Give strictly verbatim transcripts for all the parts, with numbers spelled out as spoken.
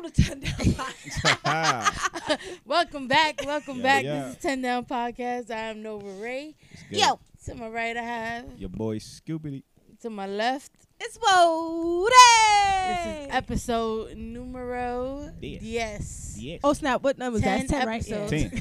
to Ten Down Podcast. Welcome back. Welcome Yeah, back. yeah. This is Ten Down Podcast. I'm Nova Ray. Good. Yo, To my right, I have. Your boy Scoopity. To my left, it's Woody. this is episode numero Diez. diez. Yes. Oh snap! What number is that? Ten It's ten, right? episodes. Ten.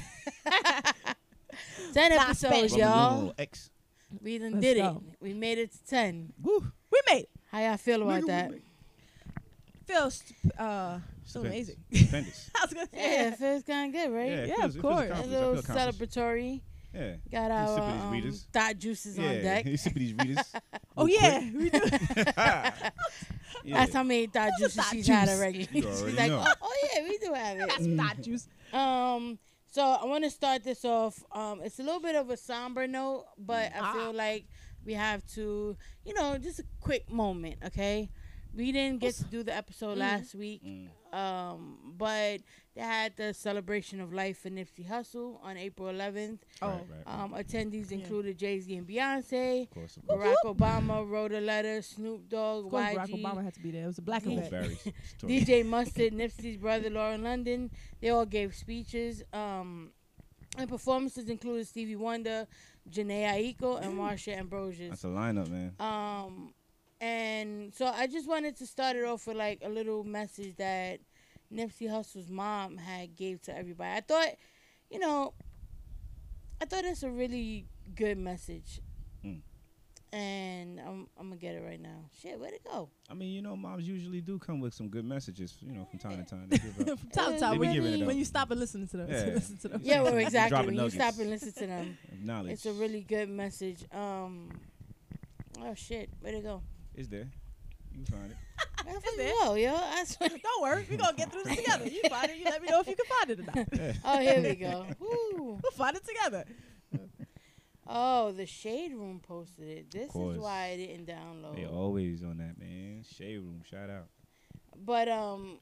ten Not episodes, Spanish. y'all. X. We done Let's did go. it. We made it to ten. Woo. We made it. How y'all feel about Nigga, that? we made Feels uh so Stupendous. amazing. Stupendous. I was gonna say. Yeah, it feels kind of good, right? Yeah, it Yeah, feels- of it feels course. A accomplished. I little feel accomplished. celebratory. Yeah. Got You our sipping these um, readers? thought juices Yeah. on deck. You sipping these readers? Oh Real yeah, quick. we do. Yeah. That's how many thought What's a juices thought she's had juice? already. You She's already like, know. oh, oh yeah, we do have That's it. not juice. Um, so I want to start this off. Um, it's a little bit of a somber note, but I Ah. feel like we have to, you know, just a quick moment, okay? We didn't get to do the episode Mhm. last week, Mm. um, but they had the celebration of life for Nipsey Hussle on April eleventh. Oh, Right, right, right. Um, attendees Yeah. included Jay-Z and Beyonce. Of course, of course. Barack Obama wrote a letter. Snoop Dogg, of course, Y Barack G, Obama had to be there. It was a black Yeah. event. Barry's D J Mustard, Nipsey's brother, Lauren London. They all gave speeches. Um, and performances included Stevie Wonder, Janae Aiko, and Marsha Ambrosius. That's a lineup, man. Um, and so I just wanted to start it off with like a little message that Nipsey Hussle's mom had gave to everybody. I thought, you know, I thought it's a really good message. Mm. And I'm, I'm gonna get it right now. Shit, where'd it go? I mean, you know, moms usually do come with some good messages, you know, from time to time. They give up. From time to It time, They be when, giving it when up. you stop and listen to them, Yeah. listen to them. Yeah, well, Dropping exactly. When you nuggets. stop and listen to them, Knowledge. it's a really good message. Um, oh shit, where'd it go? It's there. You can find it. Where the It's fuck there. it go, yo? I swear. Don't worry, we're gonna get through this together. You find it, you let me know if you can find it or not. Yeah. Oh, here we go. Woo. We'll find it together. Oh, the Shade Room posted it. This is course. why I didn't download. They always on that, man. Shade Room, shout out. But um,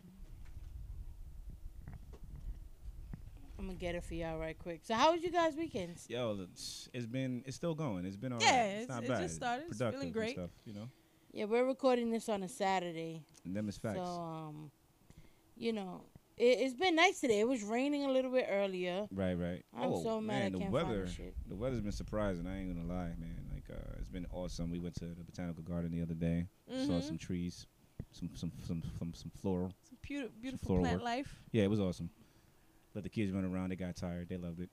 I'm gonna get it for y'all right quick. So, how was you guys' weekends? Yo, it's, it's been, it's still going. It's been all Yeah, right. it's- not it bad. just started. It's Productive feeling and great. Stuff, you know, Yeah, we're recording this on a Saturday, and them is facts. so um, you know, it, it's been nice today. It was raining a little bit earlier. right, right. I'm oh, so mad man, I the can't weather, find the shit. the weather's been surprising. I ain't gonna lie, man. Like, uh, it's been awesome. We went to the botanical garden the other day. Saw Mhm. some trees, some, some, some, some, some floral. Some beautiful, beautiful floral plant work. life. Yeah, it was awesome. Let the kids run around. They got tired. They loved it.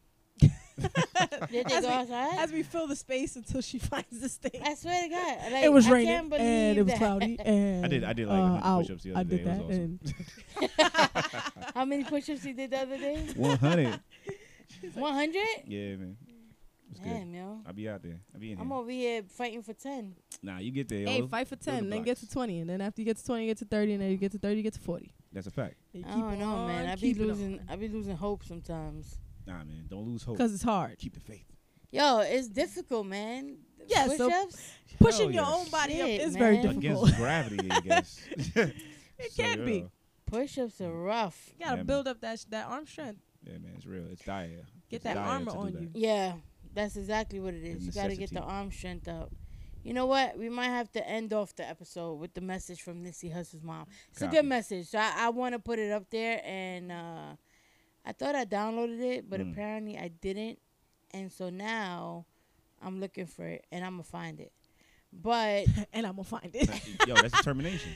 Did they As go we- outside? As we fill the space until she finds this thing. I swear to God, like, It was I raining can't believe and it was that. cloudy. And I did, I did like uh, one hundred I- push-ups the I other day. did It that. was awesome. And How many push-ups you did the other day? one hundred. One hundred? Yeah, man. It's good. Damn, yo. I'll be out there. I'll be in I'm here. over here fighting for ten. Nah, you get there. hey, yo. fight for ten, Building then get to blocks. twenty, and then after you get to twenty, you get to thirty, and then you get to thirty, you get to forty. That's a fact. You I don't know, man. I be losing. I be losing hope sometimes. Nah, man. Don't lose hope. because it's hard. Keep the faith. Yo, it's difficult, man. Yeah, so Push-ups. Pushing Hell your yes. own body Shit, up is man. very Against difficult. Against gravity, I guess. It can be. Push-ups are rough. You gotta Yeah, build up that sh- that arm strength. Yeah, man. It's real. It's dire. Get It's that dire armor to do on that. you. Yeah, that's exactly what it is. A You gotta get the necessity. arm strength up. You know what? We might have to end off the episode with the message from Nipsey Hussle's mom. It's a Copy. good message. So I, I want to put it up there, and uh, I thought I downloaded it, but Mm. apparently I didn't. And so now I'm looking for it, and I'm gonna find it. But And I'm gonna find it. Yo, that's determination.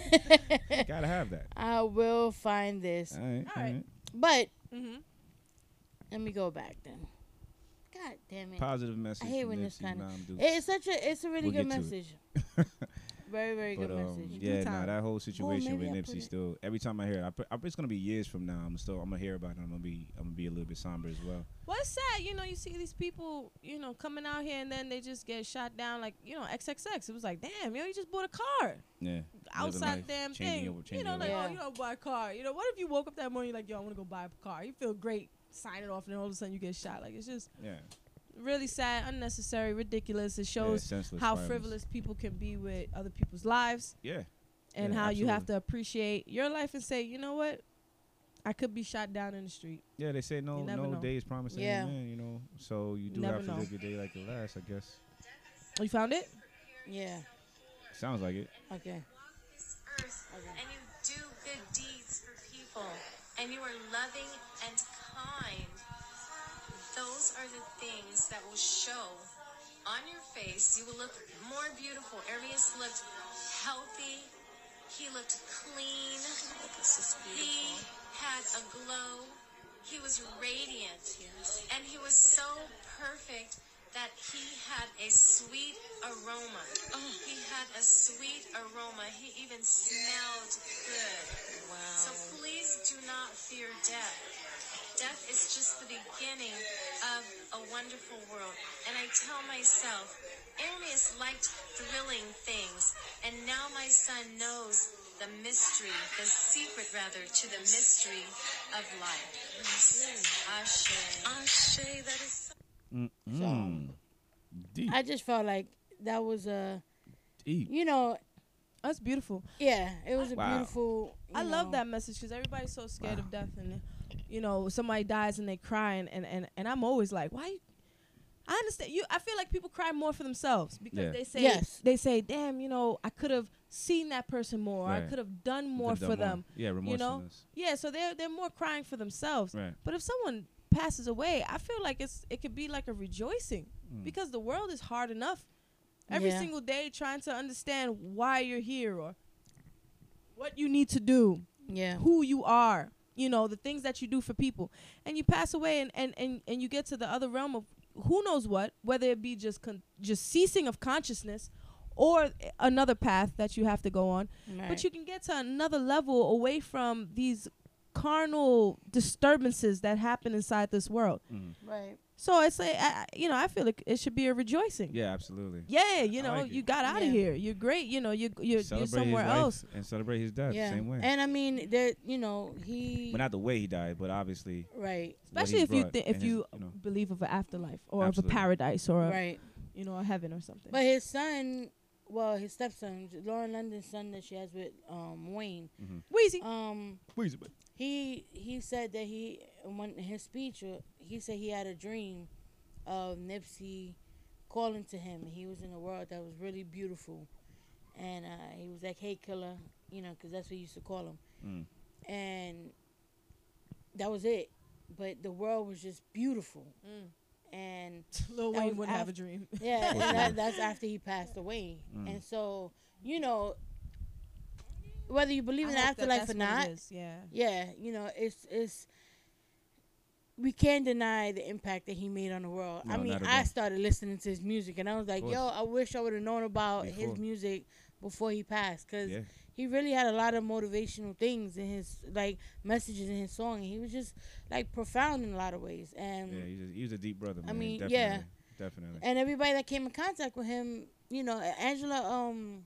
Gotta have that. I will find this. All right. All All right. right. But hmm let me go back then. God damn it! Positive message. I hate from when this Nipsey, kinda- Mom Dukes. It's such a it's a really We'll good get to it. message. Very very But good um, message. yeah, Good nah, time. that whole situation maybe with I put Nipsey it- still. Every time I hear it, I, put- I, it's gonna be years from now. I'm still, I'm gonna hear about it. I'm gonna be, I'm gonna be a little bit somber as well. Well, it's sad, you know. You see these people, you know, coming out here and then they just get shot down, like you know, X X X. It was like, damn, yo, you just bought a car Yeah. Living outside life, damn changing thing. your- You changing know, your like, life. oh, you don't buy a car. You know, what if you woke up that morning, you're like, yo, I want to go buy a car. You feel great, sign it off, and then all of a sudden you get shot. Like, it's just Yeah. really sad, unnecessary, ridiculous. It yeah shows senseless how violence. frivolous people can be with other people's lives. Yeah. And Yeah, how you have absolutely. to appreciate your life and say, you know what, I could be shot down in the street. Yeah, they say no, You never no know. day is promised. Yeah. Yeah. You know, so you do Never have to know. live your day like the last. I guess. Oh, you found it? Yeah. Sounds like it. Okay. Earth, Okay. and you do good deeds for you are loving and kind, those are the things that will show on your face. You will look more beautiful. Arius looked healthy. He looked clean. He had a glow. He was radiant. Yes. And he was so perfect that he had a sweet aroma. Oh. He had a sweet aroma. He even smelled good. Wow. So please do not fear death. Death is just the beginning of a wonderful world. And I tell myself, Arius liked thrilling things, and now my son knows the mystery, the secret rather, to the mystery of life. Ashe. Ashe, that is so. Mm-mm. Deep. I just felt like that was a, Deep. you know, That's beautiful. yeah, it was a Wow. beautiful. you I love know, that message because everybody's so scared Wow. of death, and you know, somebody dies and they cry, and, and, and, and I'm always like, why? You? I understand you. I feel like people cry more for themselves because Yeah. they say, Yes. they say, damn, you know, I could have seen that person more. I Right. could have done Could've more done for more. them. Yeah, You know? remorselessness. Yeah, so they're they're more crying for themselves. Right. But if someone passes away, I feel like it's it could be like a rejoicing Mm. because the world is hard enough every Yeah. single day trying to understand why you're here or what you need to do, Yeah. who you are, you know, the things that you do for people. And you pass away and, and, and, and you get to the other realm of who knows what, whether it be just con- just ceasing of consciousness or another path that you have to go on. Right. But you can get to another level away from these carnal disturbances that happen inside this world. Mm. Right. So it's like, I, I- you know, I feel like it should be a rejoicing. Yeah, absolutely. Yeah, you I know, like you it. got out of Yeah. here. You're great. You know, you you're, you're Celebrate somewhere his life else. and celebrate his death Yeah. same way. And I mean that you know he. But not the way he died, but obviously. right. what Especially he if you brought thi- if and his, you, you know. believe of an afterlife or of Absolutely. a paradise or a, Right. you know, a heaven or something. But his son, well, his stepson, Lauren London's son that she has with um Wayne. Wheezy. Um, he he said that he when in his speech uh, he said he had a dream of Nipsey calling to him. He was in a world that was really beautiful, and uh, he was like, "Hey, killer," you know, because that's what he used to call him. Mm. And that was it. But the world was just beautiful, Mm. and Lil that Wayne was would have a after- dream. yeah, and For that, sure. that's after he passed away. Mm. And so, you know, whether you believe I in the hope that afterlife that's or what it not, is, yeah. yeah, you know, it's it's we can't deny the impact that he made on the world. I No, mean, not at I all. started listening to his music, and I was like, course. yo, I wish I would have known about his Before. music before he passed, because Yeah. he really had a lot of motivational things in his like messages in his song, and he was just like profound in a lot of ways. And Yeah, he's a, he was a deep brother, I man. mean, definitely, yeah. Definitely. and everybody that came in contact with him, you know, Angela, um,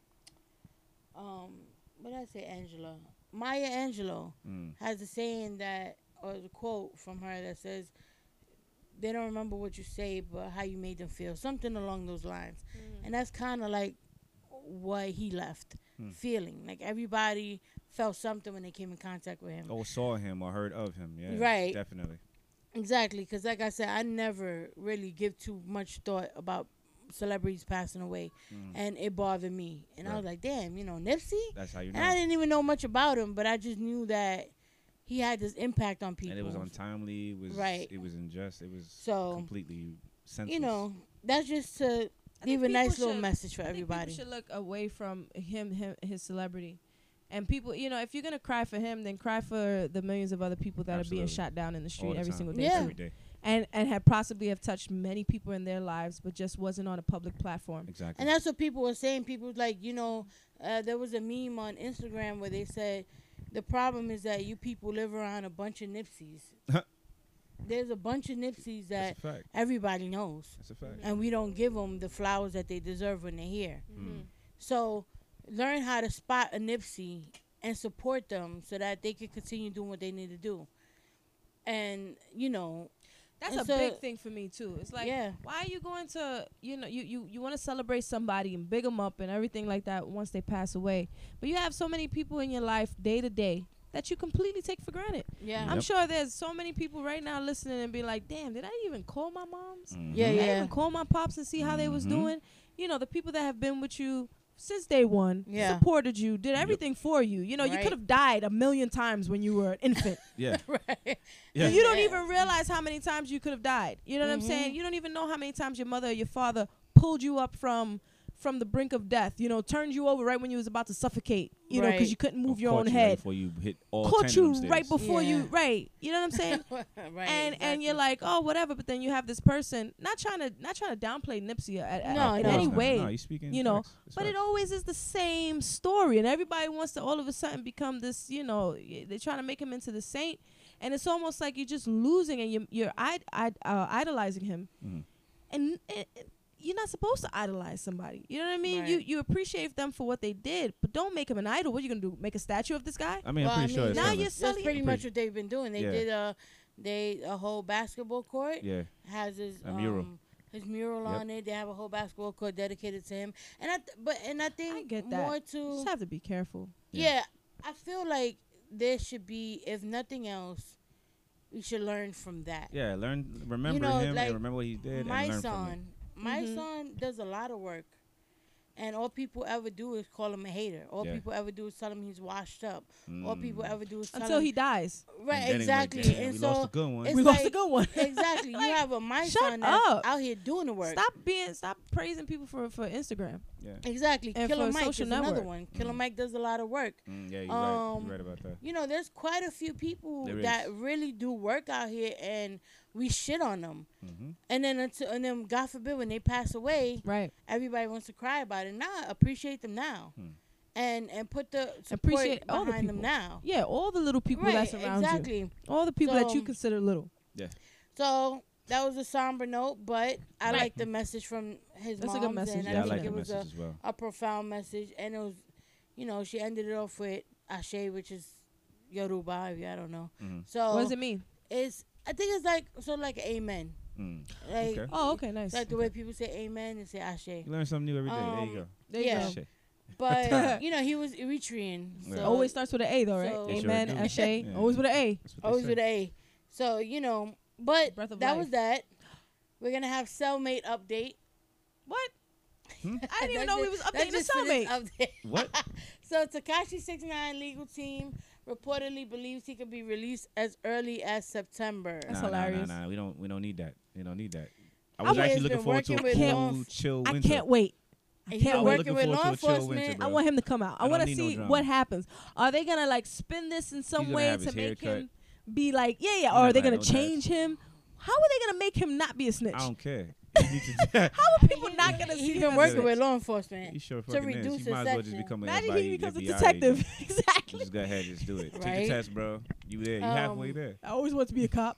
um, what did I say, Angela? Maya Angelou Mm. has a saying that, or the quote from her that says, "They don't remember what you say, but how you made them feel." Something along those lines, and that's kind of like what he left Hmm. feeling. Like everybody felt something when they came in contact with him. Or saw him or heard of him. Yeah. Right. Definitely. Exactly, because like I said, I never really give too much thought about celebrities passing away, Mm. and it bothered me. And I Right. was like, damn, you know, Nipsey? That's how you And I know. didn't even know much about him, but I just knew that he had this impact on people. And it was untimely. It was Right. It was unjust. It was So, completely senseless. You know, that's just to I think leave a people nice little should- message for I think everybody. people should look away from him, him, his celebrity, and people. You know, if you're gonna cry for him, then cry for the millions of other people that are Absolutely. being shot down in the All street the every time. single day, Yeah. too. Every day. and and have possibly have touched many people in their lives, but just wasn't on a public platform. Exactly. And that's what people were saying. People was like, you know, uh, there was a meme on Instagram where they said, the problem is that you people live around a bunch of Nipseys. There's a bunch of Nipseys that That's a fact. everybody knows. That's a fact. And we don't give them the flowers that they deserve when they're here. Mm. So learn how to spot a Nipsey and support them so that they can continue doing what they need to do. And, you know, That's And a so- big thing for me too. It's like, Yeah. why are you going to, you know, you you, you want to celebrate somebody and big them up and everything like that once they pass away, but you have so many people in your life day to day that you completely take for granted. yeah. I'm Yep. sure there's so many people right now listening and be like, damn, did I even call my moms? Mhm. Yeah, Did I yeah. even call my pops and see how they was Mhm. doing? You know, the people that have been with you since day one, Yeah. supported you, did everything for you. You know, you Right. could have died a million times when you were an infant. Yeah. Right. Yeah. And you don't Yeah. even realize how many times you could have died. You know what I'm Mhm. saying? You don't even know how many times your mother or your father pulled you up from from the brink of death. You know, turned you over right when you was about to suffocate. You know, 'cause know, because Right. you couldn't move Or your caught own you right head. before you hit all Caught ten you of them right stairs. before you, Yeah. right? You know what I'm saying? right. and and you're exactly. like, oh, whatever. But then you have this person not trying to not trying to downplay Nipsey at, at- No, in no. any Of course not. way. No, you speaking you know, facts. It's But it facts. always is the same story, and everybody wants to all of a sudden become this. You know, y- they're trying to make him into the saint, and it's almost like you're just losing and you're you're Id- Id- uh, idolizing him, Mhm. and. It, it, you're not supposed to idolize somebody. You know what I mean? Right. You you appreciate them for what they did, but don't make him an idol. What are you gonna do? Make a statue of this guy? I mean, Well, I'm I pretty sure mean, it's now coming. you're That's Sully- pretty Pretty- much what they've been doing. They Yeah. did a they a whole basketball court Yeah. has his A mural. um, his mural Yep. on it. They have a whole basketball court dedicated to him. And I th- but and I think I get that. more You to just have to be careful. Yeah. yeah, I feel like there should be, if nothing else, we should learn from that. Yeah. Learn, remember know, him, like, and remember what he did, My and learn from son, my Mhm. son does a lot of work, and all people ever do is call him a hater. All Yeah. people ever do is tell him he's washed up. it. All people Mm. ever do is tell Until him he dies. right, And then he like, exactly. "Damn, and we so lost a good one." it's We lost a like- good one. exactly, you Like, have a my shut son that's up. out here doing the work. Stop being stop praising people for, for Instagram. Yeah. Exactly. And Killer for Mike is social another network. one. Killer Mhm. Mike does a lot of work. Mm, yeah, you're right. Um, You're right about that. You know, there's quite a few people There that is. really do work out here, and we shit on them. Mm-hmm. And then until and then God forbid when they pass away, Right. everybody wants to cry about it. Nah, appreciate them now, Hmm. and and put the support Appreciate all the behind them people. now. Yeah, all the little people right, that surround you. exactly. All the people that you So- consider little. So that was a somber note, but I Right. like the message from his That's a mom. good message. And Yeah, I I think like it the was message a, as well. a profound message, and it was, you know, she ended it off with Ashe, which is Yoruba, if you I don't know. Mhm. So What does it mean? it's I think it's like sort of like amen, Mm. like Okay. Oh, okay, nice. like the way people say amen and say Ashe. You learn something new every day. there Um, you go. There you yeah. go. Shit. But you know, he was Eritrean, Yeah. so Always starts with an A though, right? So- It sure Amen, do. Ashe. Yeah. Always with an A. That's what they always say. with an A. So you know, but Breath of that life. was that. We're gonna have cellmate update. What? Hmm? I didn't even know we was That's updating the just for this cellmate. update. What? So Tekashi six nine legal team reportedly believes he could be released as early as September. That's nah, hilarious. Nah, nah, nah. We don't. We don't need that. We don't need that. I I was would- actually He's looking been forward to a working with cool, law- chill I winter. can't wait. I He's can't been wait. working Looking with forward law to a chill winter, enforcement. bro. I want him to come out. I, I want to don't need no see drama. what happens. Are they gonna like spin this in some gonna way have to his make hair him be like, yeah, yeah? He's Or are not they gonna gonna have no change him? How are they gonna make him not be a snitch? I How don't care. You need to- are people not gonna He's see been him as a working snitch? with law enforcement. He sure To fucking reduce is. the You might as well just section. become an Imagine F B I, he becomes a F B I detective. agent. Exactly. Just go ahead, just do it. Take Right? the test, bro. You there? You Um, halfway there. I always want to be a cop.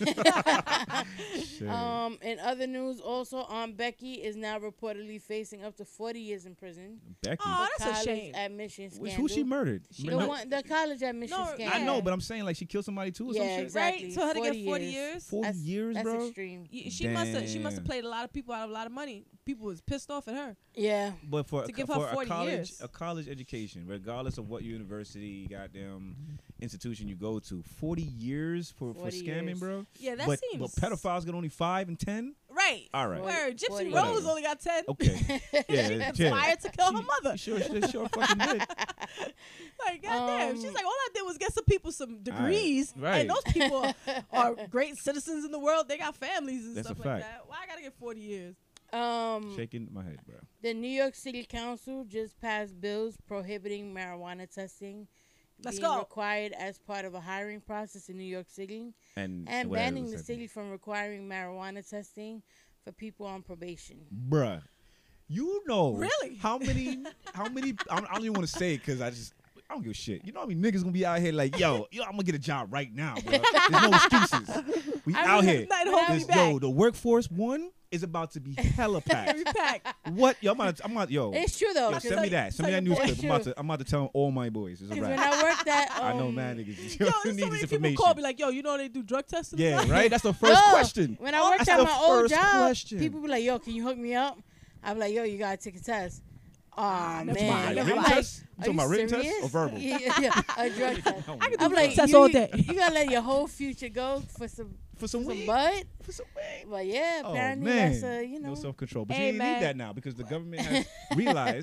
Shit. Um, in other news, also, Aunt Becky is now reportedly facing up to forty years in prison. Becky. Oh, for that's a college shame. admission Which, scandal. who she murdered? She The No, one, the college admission No, scandal. I know, Yeah. but I'm saying like she killed somebody too or some Yeah, shit. exactly. Right? So her to forty get forty years. years. Forty That's- years, That's bro. extreme. Y- She must have. She must have Damn. played a lot of people out of a lot of money. People was pissed off at her. Yeah. But for To a, give co- her for a forty college, years. a college education, regardless of what university, goddamn institution you go to, forty years for, for forty scamming, years. bro. Yeah, that but, seems. but pedophiles get only five and ten. Right. All right. Forty- Word. Gypsy forty Rose years. only got ten. Okay. Yeah, She yeah. conspired to kill her She- mother. Sure, sure, sure, fucking did. Like, goddamn. Um, She's like, all I did was get some people some degrees. right. And those people are, are great citizens in the world. They got families and That's stuff a like fact. that. Why I gotta get forty years? Um, Shaking my head, bro. the New York City Council just passed bills prohibiting marijuana testing Let's being go. required as part of a hiring process in New York City, And and whatever banning the was city from requiring marijuana testing for people on probation. bruh. You know Really? how many, how many? I don't, I don't even want to say it because I just, I don't give a shit. You know how many niggas gonna be out here like, yo, yo, I'm gonna get a job right now, bro. There's no excuses. We I out mean, here. Nothing But holding I- me This, yo, back. the workforce one is about to be hella packed. Every pack. What? Yo, I'm about to, I'm about, yo, It's true though. yo, send me that. Send me tell that your news boy. clip. I'm about to, I'm about to tell all my boys. It's a Because when wrap. I worked at, um, I know, man, niggas. Yo, Yo, there's need so many this people information. call me like, yo, you know they do drug testing? and Yeah, stuff? right. That's the first No, question. When I worked That's at the my old first job, question. people be like, "Yo, can you hook me up?" I be like, "Yo, you gotta take a test." Aw, never man. mind, Like, never I'm written mind. like, test? You "Are talking about written serious?" test or verbal? Yeah, yeah, a drug test. I could do I'm like, tests you, all day. You gotta let your whole future go for some For some some weed? bud. For some weed? But yeah, Oh apparently man, that's a you know. no self control. But Hey, you ain't man. need that now because the government has realized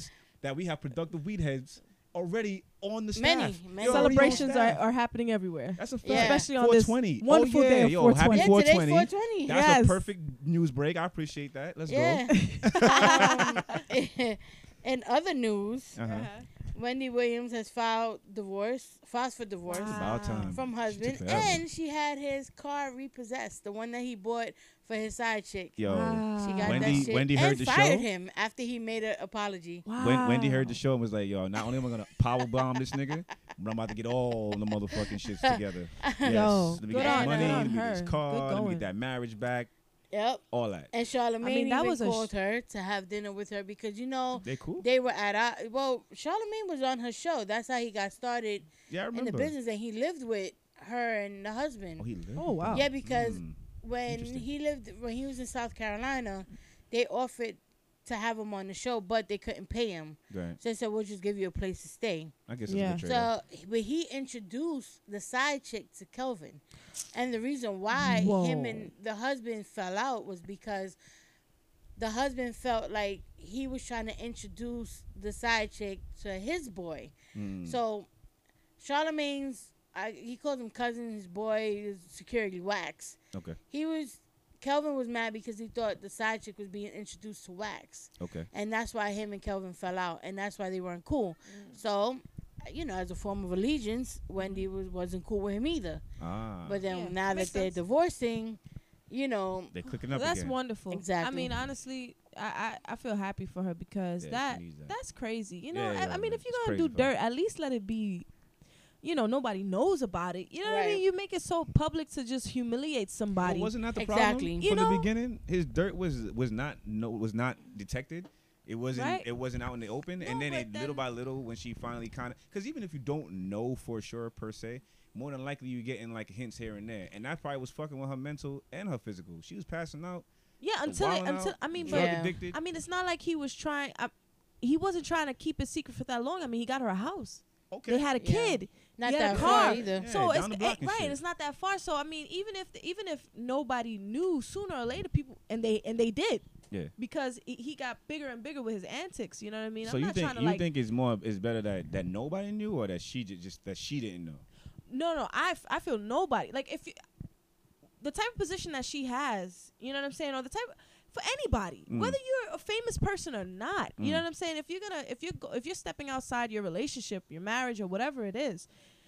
that we have productive weed heads already on the staff. Many, many. Yo, already on Celebrations are, staff. are happening everywhere. That's a fact. Yeah. Especially on this four twenty. wonderful oh, yeah. day of Yo, four happy twenty. Yeah, four today's twenty. four twenty. That's Yes. a perfect news break. I appreciate that. Let's Yeah. go. um, in other news, Uh-huh. Wendy Williams has filed divorce, filed for divorce It's about Wow. time. from She husband, took forever. and she had his car repossessed, the one that he bought for his side chick. Yo, Wow. She got Wendy- that shit Wendy and heard the fired show? him after he made an apology. Wow. when Wendy heard the show and was like, "Yo, not only am I gonna power bomb this nigga, but I'm about to get all the motherfucking shits together. Yes, Yo, let me good get on- this money, good let on me get her. this Good car, let me going. get that marriage back, Yep. all that. And Charlamagne I mean, that even was a sh- called her to have dinner with her because you know They cool? they were at our, well, Charlamagne was on her show. That's how he got started Yeah, I in remember. the business, and he lived with her and the husband. Oh, he lived. Oh, wow. Yeah, because Mm. when Interesting. he lived when he was in South Carolina, they offered to have him on the show, but they couldn't pay him. Right. So they said, "We'll just give you a place to stay." I guess Yeah. it's a good trade. So, but he introduced the side chick to Kelvin, and the reason why him Whoa. and the husband fell out was because the husband felt like he was trying to introduce the side chick to his boy. Mm. So, Charlemagne's, I, he called him cousin, his boy is security Wax. Okay. He was, Kelvin was mad because he thought the side chick was being introduced to Wax. Okay. And that's why him and Kelvin fell out, and that's why they weren't cool. So, you know, as a form of allegiance, Wendy was, wasn't cool with him either. Ah. But then Yeah, now that makes they're sense. divorcing, you know, they clicking up That's again. wonderful. Exactly. I mean, honestly, I, I, I feel happy for her because Yeah, she that, needs that. that's crazy. You know, Yeah, I, yeah, I mean, man. if you're It's gonna crazy do for her. dirt, at least let it be. You know, nobody knows about it. You know what I Right. mean? You make it so public to just humiliate somebody. Well, wasn't that the Exactly. problem You from know? the beginning? His dirt was was not no was not detected. It wasn't Right. it wasn't out in the open, No, and then but it, then- little by little, when she finally kind of, because even if you don't know for sure per se, more than likely you getting like hints here and there, and that probably was fucking with her mental and her physical. She was passing out, yeah, until it, wilding until out, I mean, drug but Yeah. addicted. I mean, it's not like he was trying. I, he wasn't trying to keep it secret for that long. I mean, he got her a house. Okay, They had a Yeah. kid. not He had that a far car. either. Yeah, So it's down the block it- and right. shit. It's not that far. So I mean, even if even if nobody knew, sooner or later people and they and they did. Yeah. Because he, he got bigger and bigger with his antics. You know what I mean? So I'm you not think trying to you like. think it's more it's better that that nobody knew or that she ju- just that she didn't know? No, no. I, f- I feel nobody. Like if you, the type of position that she has, you know what I'm saying, or the type for anybody, Mm. whether you're a famous person or not, you know Mm. what I'm saying. If you're gonna, if you're go, if you're stepping outside your relationship, your marriage, or whatever it is,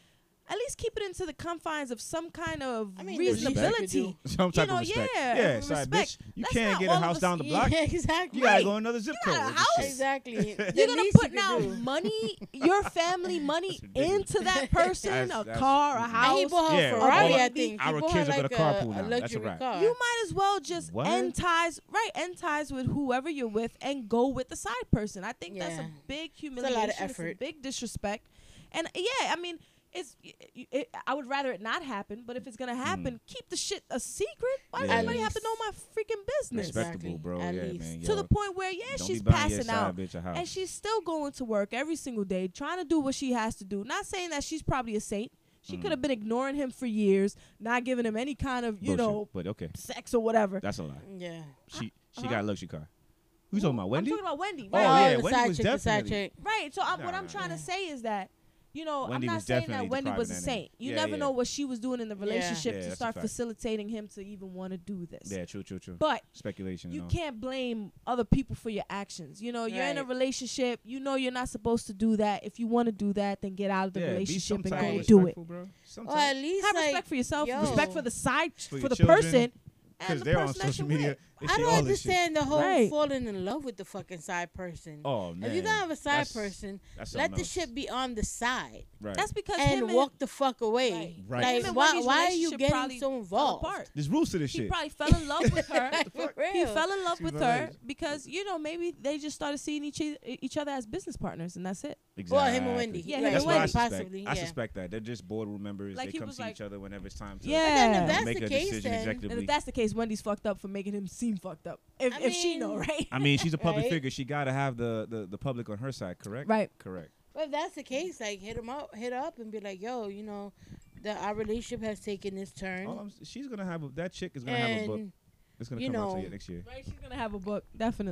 at least keep it into the confines of some kind of I mean, the least you could reasonability. do. Some type know, of respect. yeah, yeah sorry, respect. bitch. You That's can't not get all a of house us- down the yeah, block. Yeah, exactly. You gotta Right. go another zip You code. got a with this house. shit. Exactly. The You're gonna least put you could now do. money, your family money That's ridiculous. into that person, That's- a that's- car, a And house. And he bought her Yeah, Ferrari, all I our- think. He our bought kids her are like gonna carpool a, now. a That's a luxury wrap. car. You might as well just What? end ties, right? End ties with whoever you're with and go with the side person. I think that's a Yeah. big a humiliation. lot of It's a effort. big disrespect. And yeah, I mean, it's. It, it, I would rather it not happen, but if it's gonna happen, keep the shit a secret. Why does Yeah. everybody At have to know my freaking business? Respectable, Exactly. bro. At yeah, least. man. To yo, the point where yeah, don't she's be buying your passing side out. bitch a house. And she's still going to work every single day, trying to do what she has to do. Not saying that she's probably a saint. She Mm. could have been ignoring him for years, not giving him any kind of, you Bullshit. know, but okay, sex or whatever. that's a lie. Yeah. She she Uh-huh. got a luxury car. Who you talking about, Wendy? I'm talking about Wendy. Oh, Right, yeah, the Wendy side was chick, the side definitely- chick. right. So I'm, what Nah, I'm nah, trying nah. to say is that, you know, Wendy I'm not was saying definitely that the Wendy was a private saint. enemy. You Yeah, never yeah. know what she was doing in the Yeah. relationship Yeah, to that's a start fact. facilitating him to even want to do this. Yeah, true, true, true. But Speculation. you and all. can't blame other people for your actions. You know, you're in a Right. relationship. You know you're not supposed to do that. If you want to do that, then get out of the yeah, be relationship some and type go of Right. do it. respectful, bro. Some Or type. at least Have like, respect for yourself, yo. respect for the side, For for, your the children, person, and Because the they're on person that social you're media. with. They I see don't all this shit. understand the whole Right. falling in love with the fucking side person. Oh man. If you're gonna have a side That's- person, that's let something the else. shit be on the side Right. That's because him and and walk the fuck away. Right. Right. Like, him and why, Wendy's why are you relationship getting probably so fell involved? apart. There's rules to this He shit. probably fell in love with her. For He real. fell in love Excuse with my her language. because you know maybe they just started seeing each e- each other as business partners, and that's it. Exactly. Well, him and Wendy. Yeah, him Right. and That's what I Wendy. suspect. Possibly, I yeah. suspect that they're just boardroom members. Like, they he come was see like- each other whenever it's time to Yeah. But then if that's make the a case, decision then- And executively. if that's the case, Wendy's fucked up for making him seem fucked up. If, I if she know, mean- right? I mean, she's a public Right. figure. She got to have the, the, the public on her side, correct? Right. Correct. But if that's the case, like hit him up, hit up, and be like, "Yo, you know, the our relationship has taken this turn." All I'm, she's gonna have a, that chick is gonna have a book. and It's gonna you come out to know- you next year. Right, she's gonna have a book, definitely.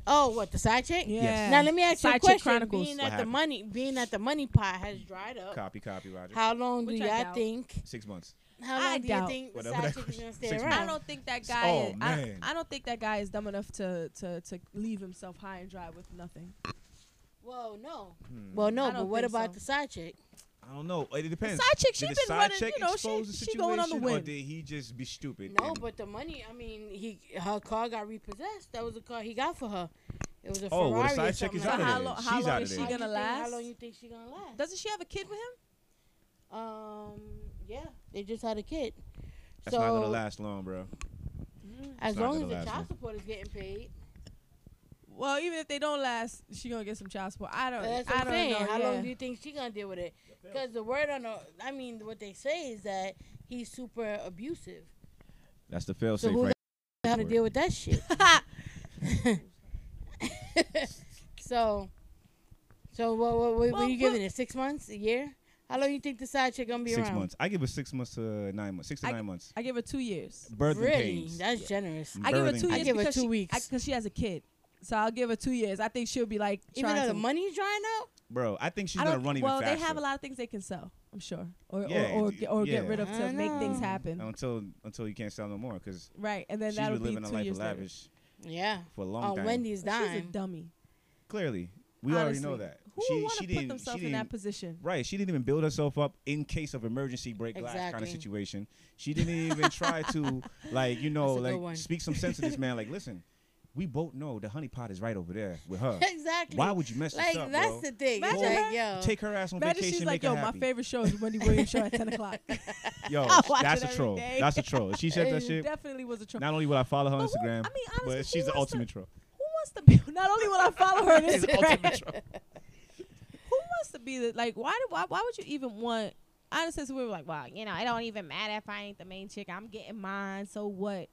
Oh, what, the side chick? Yeah. Now let me ask you a Side Chick question. Chronicles. Being What that the happened? money, being that the money pot has dried up, Copy, copy, Roger. how long Which do I y'all doubt. think? Six months. How I long do you doubt. think the Whatever side that chick is gonna stay six around? months. I don't think that guy. Oh, is, I, man. I don't think that guy is dumb enough to to to leave himself high and dry with nothing. Well, no. Hmm. Well, no. I But don't what think about so. the side chick? I don't know. It depends. side chick, she did the been side running, chick you know, she- expose the she going on the situation, or whim. did he just be stupid? No, and- but the money. I mean, he her car got repossessed. That was the car he got for her. It was a Oh, well, Ferrari the or side chick something is like out of that. how there. lo- how She's long out is of she there. How gonna you think- last? How long you think she gonna last? Doesn't she have a kid with him? Um, yeah, they just had a kid. That's so not gonna last long, bro. as It's not long as gonna the last child long. support is getting paid, Well, even if they don't last, she gonna get some child support. I don't. that's I what I'm don't saying. know. How yeah. long do you think she gonna deal with it? Because the word on the, I mean, what they say is that he's super abusive. That's the fail So safe who's right gonna there. deal with that shit? so, so what? What, what, what Well, are you giving well- it? Six months? A year? How long you think the side chick gonna be Six around? months. I give it six months to nine months. Six to I- nine months. I give her two years. Birthing Really? pains. That's generous. I give her Birthing two pains. I years give her because two she, weeks. because she has a kid. So I'll give her two years. I think she'll be like Even trying though the to. money's drying out. Bro, I think she's I gonna don't. run even well, faster. they have a lot of things they can sell. I'm sure, or Yeah, or or, d- get, or get yeah. rid of to I make things know. happen. until until you can't sell no more because Right, and then she's that'll been be living a two life years of later. lavish Yeah. for a long On time. Wendy's She's a dime. dummy. Clearly, we already know Honestly. that. Who she would want she to put didn't themselves she in didn't that position? right. She didn't even build herself up in case of emergency break glass kind of Exactly. situation. She didn't even try to like you know That's a good like one. speak some sense to this man. Like listen, we both know the honey pot is right over there with her. Exactly. Why would you mess Like this up, that's bro? the thing. It's Imagine like, her- yo, Take her ass on Imagine vacation, she's make like, her yo, my happy. favorite show is Wendy Williams show at ten o'clock. Yo, I watch that's it a every troll. day. That's a troll. If she said that It shit, definitely was a troll. not only will I follow her on But who- Instagram, I mean, honestly, but she's who the wants to- ultimate troll. Who wants to be? Not only will I follow her on She's the ultimate Instagram, troll. who wants to be the like? Why do why, why would you even want? Honestly, we were like, well, you know, it don't even matter if I ain't the main chick. I'm getting mine. So what?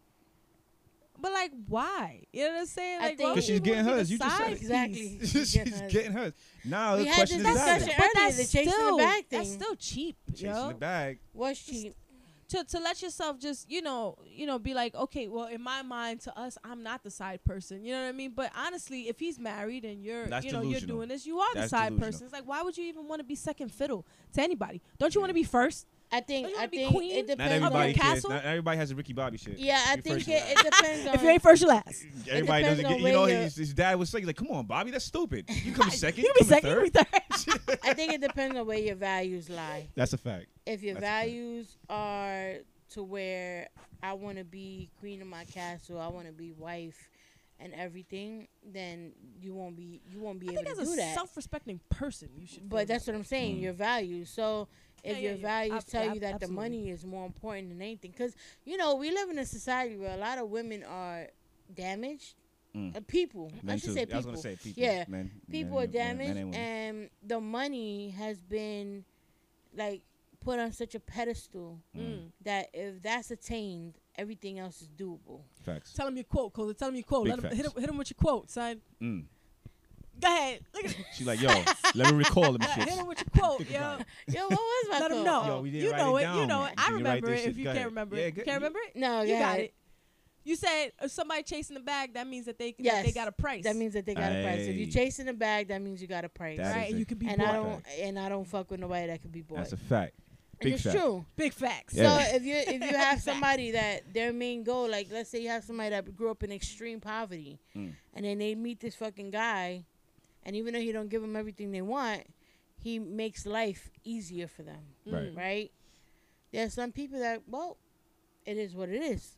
But like, why? You know what I'm saying? I Like, think- why 'Cause would she's you wanna getting be the hers. You just said side it. Exactly. piece? She's She's getting hers. getting hers. Now We the had question this is discussion valid. But earlier, that's the chasing the still bag that's thing. still cheap, Chasing yo. the bag. What's cheap? to to let yourself just you know you know be like, okay, well, in my mind, to us, I'm not the side person. You know what I mean? But honestly, if he's married and you're That's you know delusional. you're doing this, you are the That's side delusional. person. It's like, why would you even want to be second fiddle to anybody? Don't you want to be first? I think. Don't you I wanna be think queen? it Not Not depends everybody on. your cares. castle? Not everybody has a Ricky Bobby shit. Yeah, I You think first it, and it last. depends on. If you ain't first, you last. Everybody doesn't depends on get. You where know, you're- his, his dad was saying, like, "Come on, Bobby, that's stupid. You come second. You be come second, you be third. third. I think it depends on where your values lie. That's a fact. If your That's a fact. values are to where I want to be queen of my castle, I want to be wife, and everything, then you won't be you won't be I able think to as do a that. self-respecting person, you should. feel But that's that. what I'm saying. Mm. Your values. So if Yeah, your yeah, yeah. values Ab- tell ab- you that absolutely. the money is more important than anything, because you know we live in a society where a lot of women are damaged. Mm. Uh, people. I Men should too. say I was people. gonna say people. Yeah. Men, People men, are men, men damaged, and women. and the money has been like put on such a pedestal Mm. that if that's attained, everything else is doable. Facts. Tell him your quote, Cole. Tell him your quote. Big Let him, hit, him, facts. hit him with your quote, son. Mm. Go ahead. Look at She's like, yo, let me recall them hit him shits. with your quote, Think yo. about it. Yo, what was my Let him quote? know. Yo, we didn't you write know it it. You down. know it. Did I you write remember this it. shit? If you Go can't ahead. remember Yeah, it, good. can't remember it. No, You go got ahead. it. You said if somebody chasing the bag, that means that they that Yes. they got a price. That means that they got a price. If Aye. you're chasing a bag, that means you got a price. That right. is a- You could be and bought. I don't and I don't fuck with nobody that could be bought. That's a fact. and Big it's fact. true. Big facts. Yeah. So if you if you Big have facts. somebody that their main goal, like let's say you have somebody that grew up in extreme poverty, Mm. and then they meet this fucking guy, and even though he don't give them everything they want, he makes life easier for them, Right. right? There are some people that, well, it is what it is.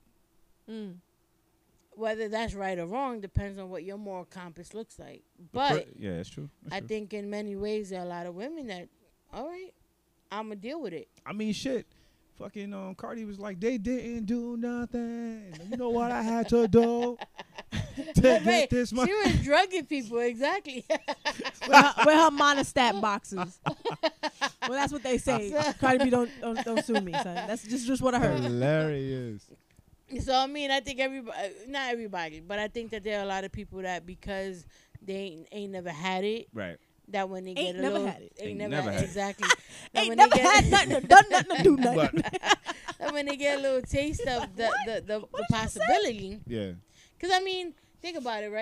Mm. Whether that's right or wrong depends on what your moral compass looks like. Per- But yeah, that's true. That's I true. think in many ways there are a lot of women that, all right, I'm gonna deal with it. I mean, shit. Fucking um, Cardi was like, they didn't do nothing. You know what I had to do to get Right. this money? She was drugging people, exactly. with, her, with her monostat boxes. Well, that's what they say. Cardi B, don't, don't don't sue me, son. That's just just what I heard. Hilarious. So I mean, I think everybody, not everybody, but I think that there are a lot of people that because they ain't, ain't never had it, Right. that when they Ain't get a never little, had it. ain't, Ain't never, never had, had it. exactly. That Ain't when never they get, had nothing, to, done nothing to do nothing. that when they get a little taste of the the, the, the What did you say? possibility. Yeah. Because I mean, think about it, right?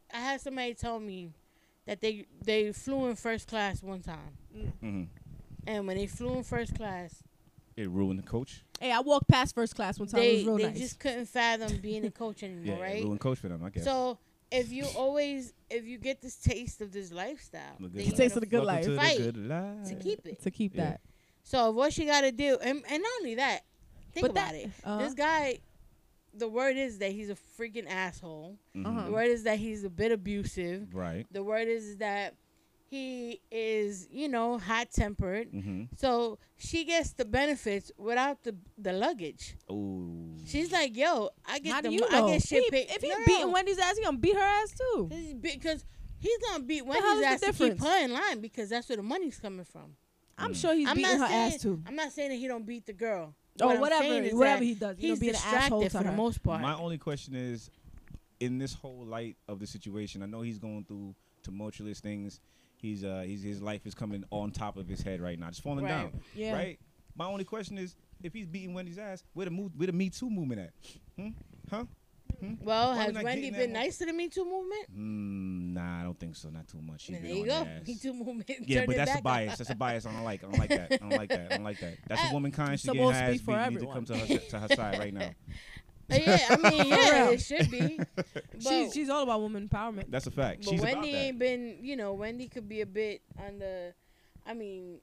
I had somebody tell me that they they flew in first class one time, hmm and when they flew in first class, It ruined the coach. Hey, I walked past first class one time. it they was real they nice. just couldn't fathom being a coach Yeah, anymore, it right? ruined coach for them, I guess. So if you always if you get this taste of this lifestyle, The good then life. you Taste of gotta the good Welcome life. to the Fight good life. to keep it. to keep Yeah. that. So what she got to do, and, and not only that, think But about that- it. uh-huh. This guy, the word is that he's a freaking asshole. Mhm. Uh-huh. The word is that he's a bit abusive. Right. The word is that he is, you know, hot tempered. Mm-hmm. So she gets the benefits without the the luggage. Ooh. She's like, yo, I get How the do you mo- know? I get shit He- paid. if he No, no, beating no. Wendy's ass, he gonna beat her ass too. This is because he's gonna beat hell is Wendy's the ass to keep difference? her in line because that's where the money's coming from. I'm Mm. sure he's I'm beating her not saying ass too. I'm not saying that he don't beat the girl. Or What I'm whatever, saying is whatever that he does. You know, He's being an asshole distracted to for the her. most part. My only question is, in this whole light of the situation, I know he's going through tumultuous things. He's uh, he's his life is coming on top of his head right now, just falling Right. down. Yeah. Right. My only question is, if he's beating Wendy's ass, where the move, where the Me Too movement at? Hmm? Huh? Hmm? Well, Why we has not Wendy getting been that nice to the Me Too movement? Mm, nah, I don't think so. Not too much. She's And been there you on go. their ass. Me Too movement. Yeah, turned but it that's a back bias. on. That's a bias. I don't like. I don't like that. I don't like that. I don't like that. That's Uh, a womankind. She some getting more her ass speak for beat. Need to come to her to her side right now. Uh, yeah, I mean, yeah, real. it should be. But, She's she's all about woman empowerment. That's a fact. but She's Wendy about that. ain't been, you know, Wendy could be a bit on the. I mean,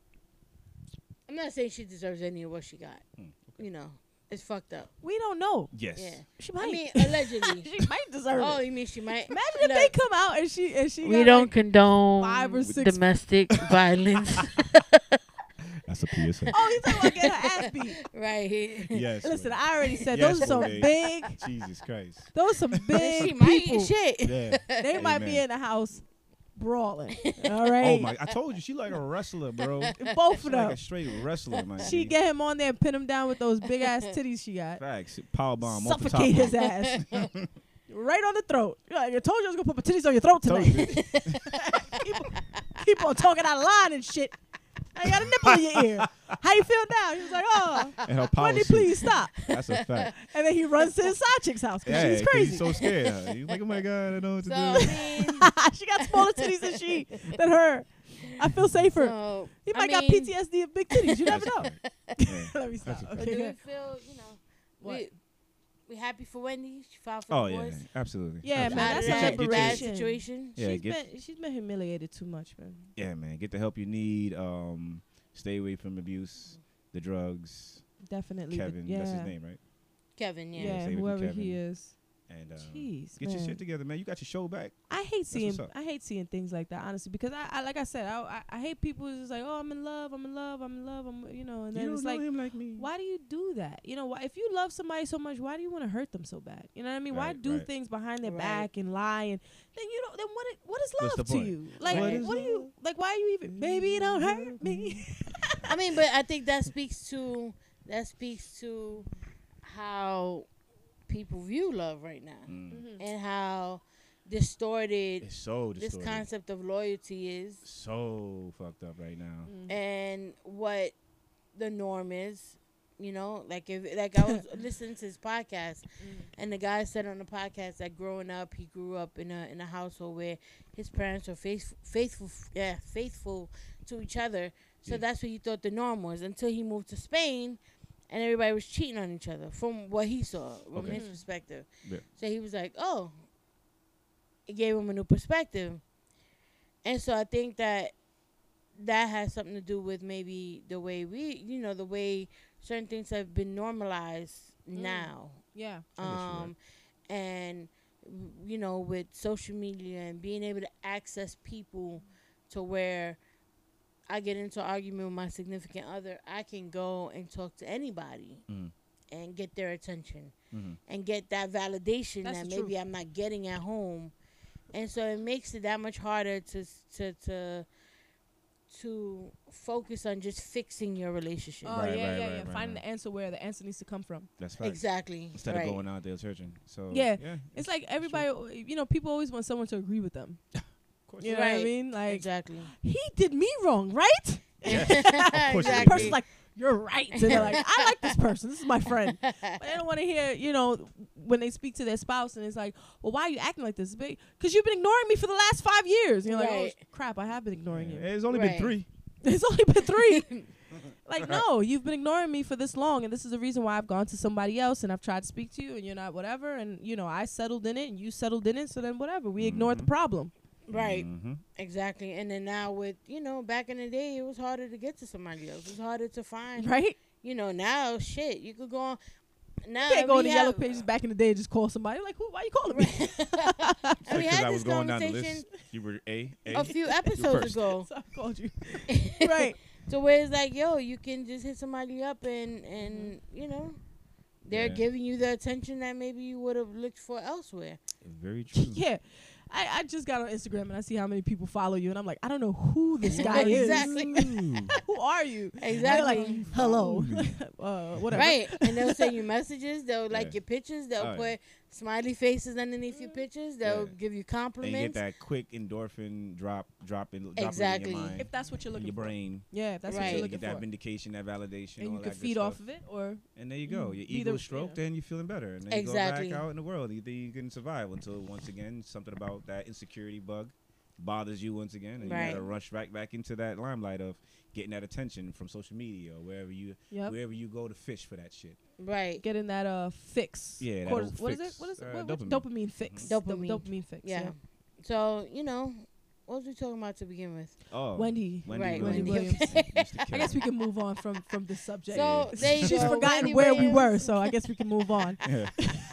I'm not saying she deserves any of what she got. Hmm, You know, it's fucked up. We don't know. Yes. Yeah. She might. I mean, allegedly. she might deserve Oh, it. you mean she might? Imagine if Look, they come out and she and she we got don't like, condone five or six- domestic violence. That's a P S A. oh, you talking about getting her ass beat? Right. Yes. Listen, Wendy. I already said Yes, those are some Wendy. big, Jesus Christ. those are some she big might people. shit. Yeah. They might be Amen. in the house brawling. All right. Oh my! I told you she like a wrestler, bro. Both She of them. like a straight wrestler, man. She get him on there and pin him down with those big ass titties she got. facts. Power bomb. off the top Suffocate his rope. ass. Right on the throat. You're like, I told you I was gonna put my titties on your throat Told tonight. you, bitch. keep, keep on talking out of line and shit. I got a nipple in your ear. How you feel now? He was like, oh, And her power Wendy, suit. please stop. That's a fact. And then he runs to his side chick's house because Yeah, she's 'cause crazy. He's so scared. Of her. He's like, oh my god, I don't know what to So, do. I mean, She got smaller titties than she than her. I feel safer. so, He I might got mean, P T S D of big titties. You never That's a know. fact. Yeah. Let me stop. That's a But Okay. do we good. feel, you know, What? we we happy for Wendy? She filed for Oh yeah, divorce. absolutely. Yeah, absolutely. man, Out that's of a that bad liberation. situation. Yeah, she's get- been she's been humiliated too much, man. Yeah, man. Get the help you need. Um, stay away from abuse, the drugs. Definitely. the- Kevin, yeah. that's his name, right? Kevin, yeah. Yeah, stay with whoever Kevin. he is. And um, Jeez, get your man. shit together, man. You got your show back. I hate seeing what's up. I hate seeing things like that, honestly, because I, I like I said, I, I I hate people who's just like, oh, I'm in love, I'm in love, I'm in love, I'm you know, and then you don't it's know like, him like me. why do you do that? You know, why if you love somebody so much, why do you want to hurt them so bad? You know what I mean? why Right, do right. things behind their Right. back and lie and then you don't then what it, what is What's love the to point? you? Like What what, is do you love? like? Why are you even? Baby, don't hurt me. I mean, but I think that speaks to that speaks to how people view love right now, Mm. Mhm. and how distorted It's so this distorted. concept of loyalty is, So fucked up right now. Mm. and what the norm is. You know, like if like I was listening to his podcast, Mm. and the guy said on the podcast that growing up, he grew up in a in a household where his parents were faithful, faithful, yeah, faithful to each other. So Yeah. that's what he thought the norm was until he moved to Spain, and everybody was cheating on each other from what he saw from Okay. his Mm. perspective. Yeah. So he was like, oh, it gave him a new perspective, and so I think that that has something to do with maybe the way we, you know, the way certain things have been normalized Mm. now. Yeah. I guess you're right. Um, and w- you know, with social media and being able to access people to where I get into an argument with my significant other, I can go and talk to anybody Mm. and get their attention Mm-hmm. and get that validation That's that the maybe truth. I'm not getting at home. And so it makes it that much harder to s- to to to focus on just fixing your relationship. Oh Right, yeah, right, yeah, right, yeah. right, Finding right. the answer where the answer needs to come from. That's facts. Exactly. Instead right. of going out there searching. So Yeah. yeah. It's like everybody, you know, people always want someone to agree with them. Of course. You know what I Right. mean? Like Exactly. he did me wrong, right? Yeah. exactly. course you And the do. person's like, you're right. And they're like, I like this person. This is my friend. But they don't want to hear, you know, when they speak to their spouse and it's like, well, why are you acting like this? Because you've been ignoring me for the last five years. And you're Right. like, oh, crap, I have been ignoring you. It's only Right. been three. It's only been three. Like, no, you've been ignoring me for this long, and this is the reason why I've gone to somebody else, and I've tried to speak to you, and you're not whatever, and, you know, I settled in it, and you settled in it, so then whatever. We ignored the problem. Right. Mm-hmm. Exactly. And then now with, you know, back in the day, it was harder to get to somebody else. It was harder to find. Right? You know, now, shit, you could go on. Now, You can't go we to Yellow have- Pages back in the day and just call somebody. Like, who? Why you calling me? And we Because had I this was going down the conversation list. You were A. A. a few episodes first. ago. So I called you. Right. So where it's like, yo, you can just hit somebody up and, and you know, they're Yeah. giving you the attention that maybe you would have looked for elsewhere. Very true. Yeah. I, I just got on Instagram and I see how many people follow you, and I'm like, I don't know who this guy Exactly. is. Ooh. Who are you? And they're Exactly. like, hello. uh, whatever. Right. And they'll send you messages. They'll like Yeah. your pictures. They'll Oh, put yeah. smiley faces underneath your pictures. They'll Yeah. give you And you get compliments. that quick endorphin drop, drop in, drop Exactly. it in your mind, If that's what you're in looking your for. brain. Yeah, if that's Right. what You you're get looking that for. vindication, that validation, And all you that can good feed stuff. off of it, or And there you go. Mm, Your either- ego's stroked, yeah. and you're feeling better. And then you Exactly. go back out in the world. Either you can survive until once again something about that insecurity bug bothers you once again, and Right. you gotta rush right back into that limelight of getting that attention from social media or wherever you yep. wherever you go to fish for that shit. Right. getting that uh fix. Yeah, that Cortis- old what is fix. it? What is it? Uh, What- what's dopamine. dopamine fix. Mhm. The Dopamine. dopamine fix. Yeah. Yeah. So, you know, what was we talking about to begin with? Oh, Wendy. Wendy Right, Williams. Wendy used to I kill guess we it. can move on from from this subject. So, there you She's go. forgotten Wendy where we were, Williams. so I guess we can move on. Yeah.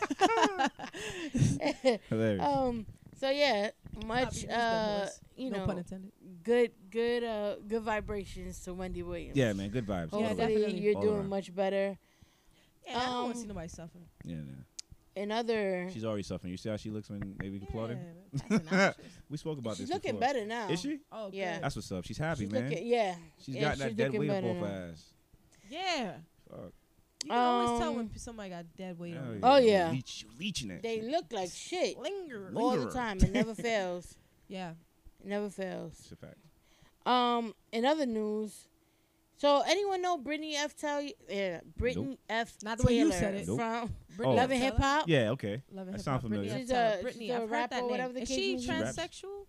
Hilarious. um. So yeah, Poppy much Wisdom uh, was- you no know, pun intended. good, good, uh, good vibrations to Wendy Williams. yeah, man, good vibes. Yeah, all Hopefully, around. definitely. you're All doing around. much better. Yeah, I don't want to Um, see nobody suffer. Yeah, nah. In other, She's already suffering. You see how she looks when maybe we can applaud her? Yeah, passing out shit. We spoke about she's this looking before. better now. Is she? Oh, Yeah. good. That's what's up. She's happy, She's man. looking, yeah. She's yeah, got that she's dead looking weight up better off now. her ass. Yeah. Fuck. You can always tell when Um, p- somebody got dead weight Hell on. Oh, them. yeah. Leech, leeching it. They look like shit Linger. Ling- all the Lingerer. time. It never fails. Yeah. It never fails. It's a fact. Um, in other news, so anyone know Brittany F. Taylor? Yeah, Brittany F. Not the way you Taylor said it. Nope. from Brittany Oh. Love and Taylor? Hip Hop. Yeah, okay. Love and That Hip sound Hop. Brittany familiar. She's F. Taylor. a- Brittany, she's a I've heard rapper, that name. whatever the Is case she may be. She raps? transsexual?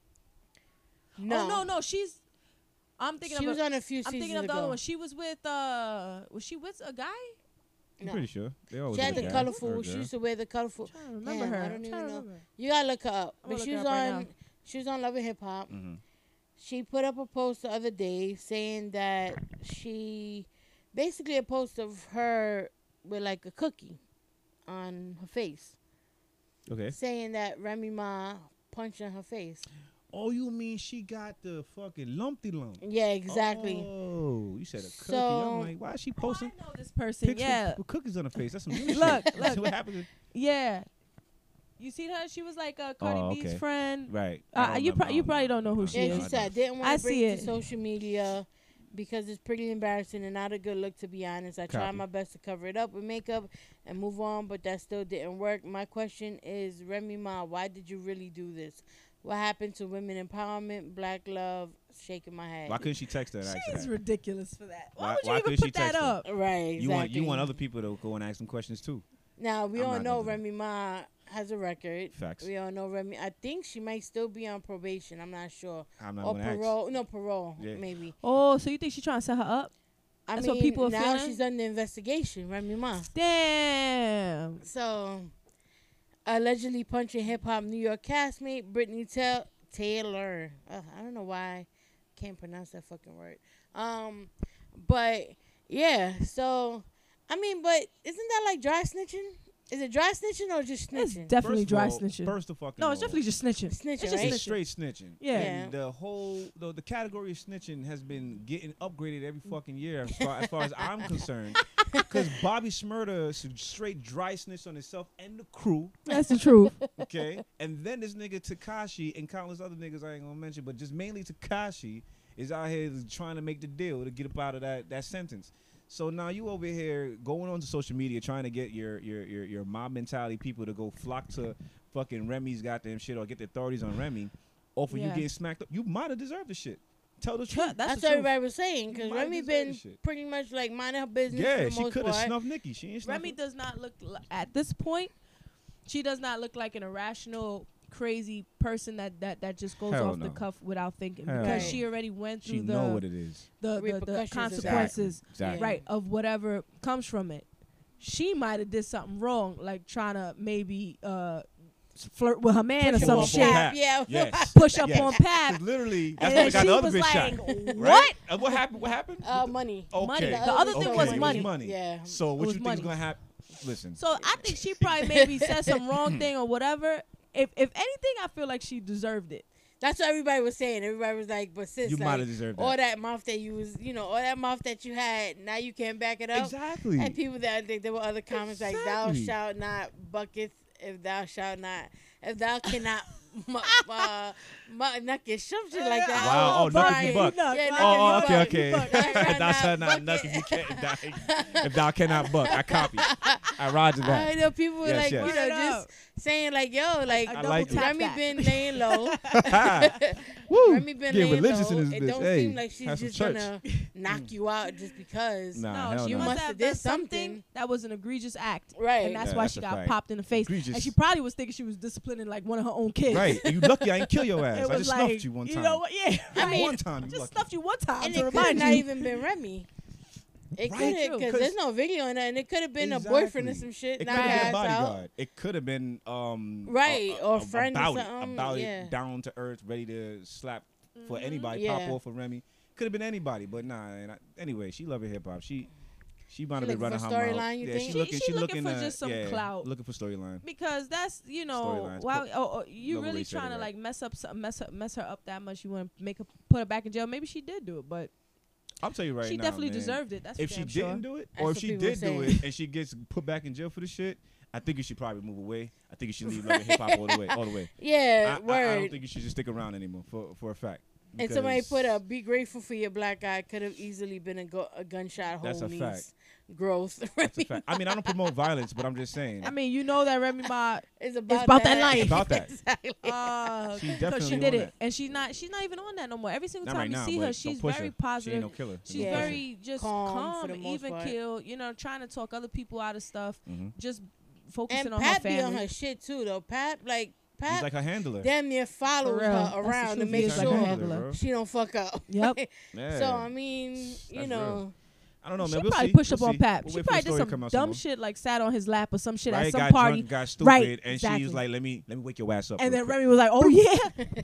No, Oh no, no, she's. I'm thinking She of. was a, on a few I'm seasons thinking of the ago. other one. She was with. uh Was she with a guy? I'm No. pretty sure. They always She had do the that. colorful. Or a She girl. used to wear the colorful. I'm trying to remember Damn, her. I I'm don't even trying to know. remember. You gotta look her up. I'm But gonna she look was her up right on. now. She was on Love and Hip Hop. Mhm. She put up a post the other day saying that she, basically a post of her with like a cookie on her face, Okay. saying that Remy Ma punched in her face. Oh, you mean she got the fucking lumpy lump? Yeah, exactly. Oh, you said a cookie. So- I'm like, why is she Oh, posting I know this person. pics Yeah, with, with cookies on her face? That's some new Look, shit. look. See what happened? yeah. You seen her? She was like uh, Cardi Oh, B's okay. friend. Right. Uh, I don't you remember. pro- I you probably don't know who I she Yeah, is. she I said don't. didn't I want to bring see it to it. social media because it's pretty embarrassing and not a good look, to be honest. I tried Copy. my best to cover it up with makeup and move on, but that still didn't work. My question is, Remy Ma, why did you really do this? What happened to women empowerment, black love? Shaking my head. Why couldn't she text her and ask her She's that? ridiculous for that. Why, Why- would you why even couldn't she put that text her? up? Right, exactly. You want you want other people to go and ask them questions too. Now we I'm all not know gonna do that. Remy Ma has a record. Facts. We all know Remy. I think she might still be on probation. I'm not sure. I'm not Or gonna ask. parole. No, parole. Yeah. Maybe. Oh, so you think she's trying to set her up? I That's mean, what people are now feeling? she's under investigation. Remy Ma. Damn. So, allegedly punching hip hop New York castmate Brittany Ta- Taylor. Ugh, I don't know why I can't pronounce that fucking word. Um, but yeah. So, I mean, but isn't that like dry snitching? Is it dry snitching or just It's snitching? definitely First of dry all- snitching. First of fucking No, it's all, definitely just snitching. Snitching, It's just right? it's snitching. straight snitching. Yeah. And the whole the, the category of snitching has been getting upgraded every fucking year as far as, far as I'm concerned. Because Bobby Shmurda is a straight dry snitch on himself and the crew. That's the truth. Okay. And then this nigga Takashi and countless other niggas I ain't gonna mention, but just mainly Takashi is out here trying to make the deal to get up out of that, that sentence. So now you over here going onto social media trying to get your your your, your mob mentality people to go flock to fucking Remy's goddamn shit or get the authorities on Remy off of you Yeah. getting smacked up. You might have deserved the shit. tell the Yeah, truth. that's That's the what truth. everybody was saying. You Because might Remy deserve been this shit. pretty much like minding her business for Yeah, the she most could have part. snuffed Nikki. She ain't snuffed Remy her. does not look li- at this point. She does not look like an irrational, crazy person that that, that just goes Hell off the no. cuff without thinking Hell because no. she already went She through know the what it is. the, the, the Repercussions of that. consequences, Exactly. right, of whatever comes from it. She might have did something wrong, like trying to maybe uh, s- flirt with her man Push or him some on shit. Pap, yeah. Yes. Push up Yes. on Pap. 'Cause literally, that's And what then got she the other was bitch like, shot. "What?" Right? Uh, what happened? What happened? Uh, money. Okay. Money. The The other other thing thing was was money. money. Yeah. So It what was you think money. is gonna happen? Listen. So I think she probably maybe said some wrong thing or whatever. If if anything, I feel like she deserved it. That's what everybody was saying. Everybody was like, but sis, you might like, have deserved all that. that mouth that you was, you know, all that mouth that you had, now you can't back it up. Exactly. And people that I think there were other comments like, thou Exactly. shalt not buckets if thou shalt not, if thou cannot mu- uh, mu- nucket, some shit like that. Wow. I Oh, was nuck if crying. you buck. Yeah, Yeah, nuck Oh, if okay, you buck. okay. You buck. Thou shalt If thou shalt not not nuck bucket. if you can't. If thou, if thou cannot buck, I copy. I roger I that. know people were Yes, like, yes. you know, Word just up. saying like, yo, like, I I like double it. tap Remy that. been laying low. Woo. Remy been Get laying religious low. in this It bitch. don't Hey, seem like she's have some just church. gonna knock you out just because. Nah, No, hell she no. must Must have have done did something something. that was an egregious act, Right. and that's Yeah, why that's she a got fact. popped in the face. Egregious. And she probably was thinking she was disciplining like one of her own kids. Right. And you lucky I ain't kill your ass. It I was just like, snuffed you one time. You know what? Yeah. I right. mean, one time. You just lucky. snuffed you one time And to it could have remind not you. even been Remy. It Right, could have, true. because 'Cause- there's no video in it, and it could have been a boyfriend or Exactly. some shit. It knock could have been a her ass out. bodyguard. It could have been um Right, a, or a- a friend or about something, it, about yeah. it, down to earth, ready to slap for Mm-hmm. anybody, Yeah. pop off for Remy. Could have been anybody, but nah. And I, anyway, she loving hip hop. She she might She have been looking running for her mouth. storyline, you yeah, think? she She- looking. she looking looking for uh, just some yeah, clout. Looking for storyline. Because that's you know Storylines. wow Put- oh, oh, you Love the way really you said trying it, to right. like mess up some, mess up mess her up that much. You want to make her put her back in jail. Maybe she did do it, but I'll tell you right she now, definitely man, deserved it. That's If for she damn sure. didn't do it, That's or what if she people did do saying. it and she gets put back in jail for the shit, I think you should probably move away. I think you should leave loving hip hop all the way, all the way. Yeah, I, I, word. I don't think you should just stick around anymore for for a fact. And somebody because put a "Be grateful for your black eye" could have easily been a, go- a gunshot hole That's a means fact. growth. That's a fact. I mean, I don't promote violence, but I'm just saying. I mean, you know that Remy Ma, It's about, about that life. About that. exactly. uh, She because definitely she on did that. it, and she's not she's not even on that no more. Every single Not time right you now, see but her, don't she's push very her. positive. She ain't no killer. She's Yeah. very just Calm calm, for the and most even part. kill. You know, trying to talk other people out of stuff. Mhm. Just focusing And on Pat her be on family. her shit too, though. Pat, like He's Pat, like her handler. damn near follows For real. her That's the around to truth. make He He's is like her sure. sure handler, bro. she don't fuck up. Yep. Yeah. So I mean, you That's know, real. I don't know, She man. We'll probably see. pushed We'll up on see. Pat. We'll She wait for probably the did story some to come out dumb more. shit, like sat on his lap or some shit Right, at some got party. drunk, got stupid, Right, and exactly. she was like, "Let me, let me wake your ass up." And real then quick. Remy was like, "Oh yeah."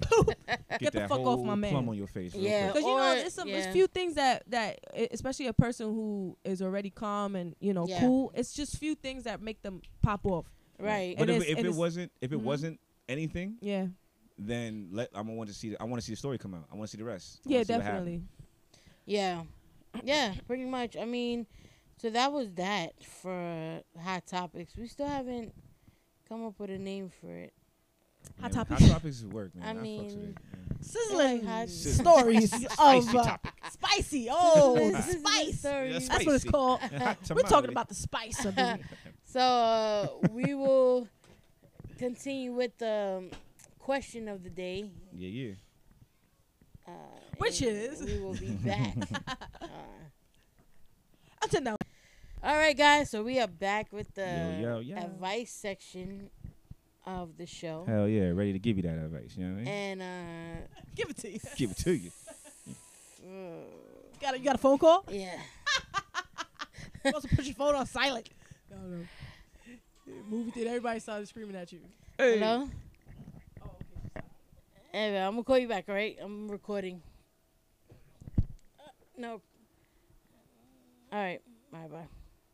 Get Get the that fuck off whole my man. plum on your face. real Yeah. quick. Because you know, Or- there's some, there's yeah. few things that that, e- especially a person who is already calm and you know Yeah. cool. It's just few things that make them pop off. right? But And if, it's- if and it it's- wasn't, if it Mhm. wasn't anything, Yeah, then let I'm gonna want to see. The, I want to see the story come out. I want to see the rest. I yeah, wanna see what happened. definitely. Yeah, yeah, pretty much. I mean, so that was that for hot topics. We still haven't come up with a name for it. Hot Man, topics. Hot topics is work, man. I I, fucks mean, with it. man. Sizzling hot- stories of Spicy uh, topic. spicy. Oh, This the is the spice. story. Yeah, That's what it's Spicy. called. Hot We're talking tamale. about the spice of it. So uh, we will continue with the um, question of the day. Yeah, yeah. Uh, Which and is? we will be back. uh, Until now. all right, guys. So we are back with the Yo, yo, yo. advice section of the show, Hell yeah, ready to give you that advice. You know what I mean? and uh, Give it to you. Give it to you. uh, Got a, you got a phone call? yeah. You also put your phone on silent. No, no. Movie theater, everybody started screaming at you. Hello. Oh, okay. Anyway, I'm gonna call you back. All right, I'm recording. Uh, no. All right. Bye bye.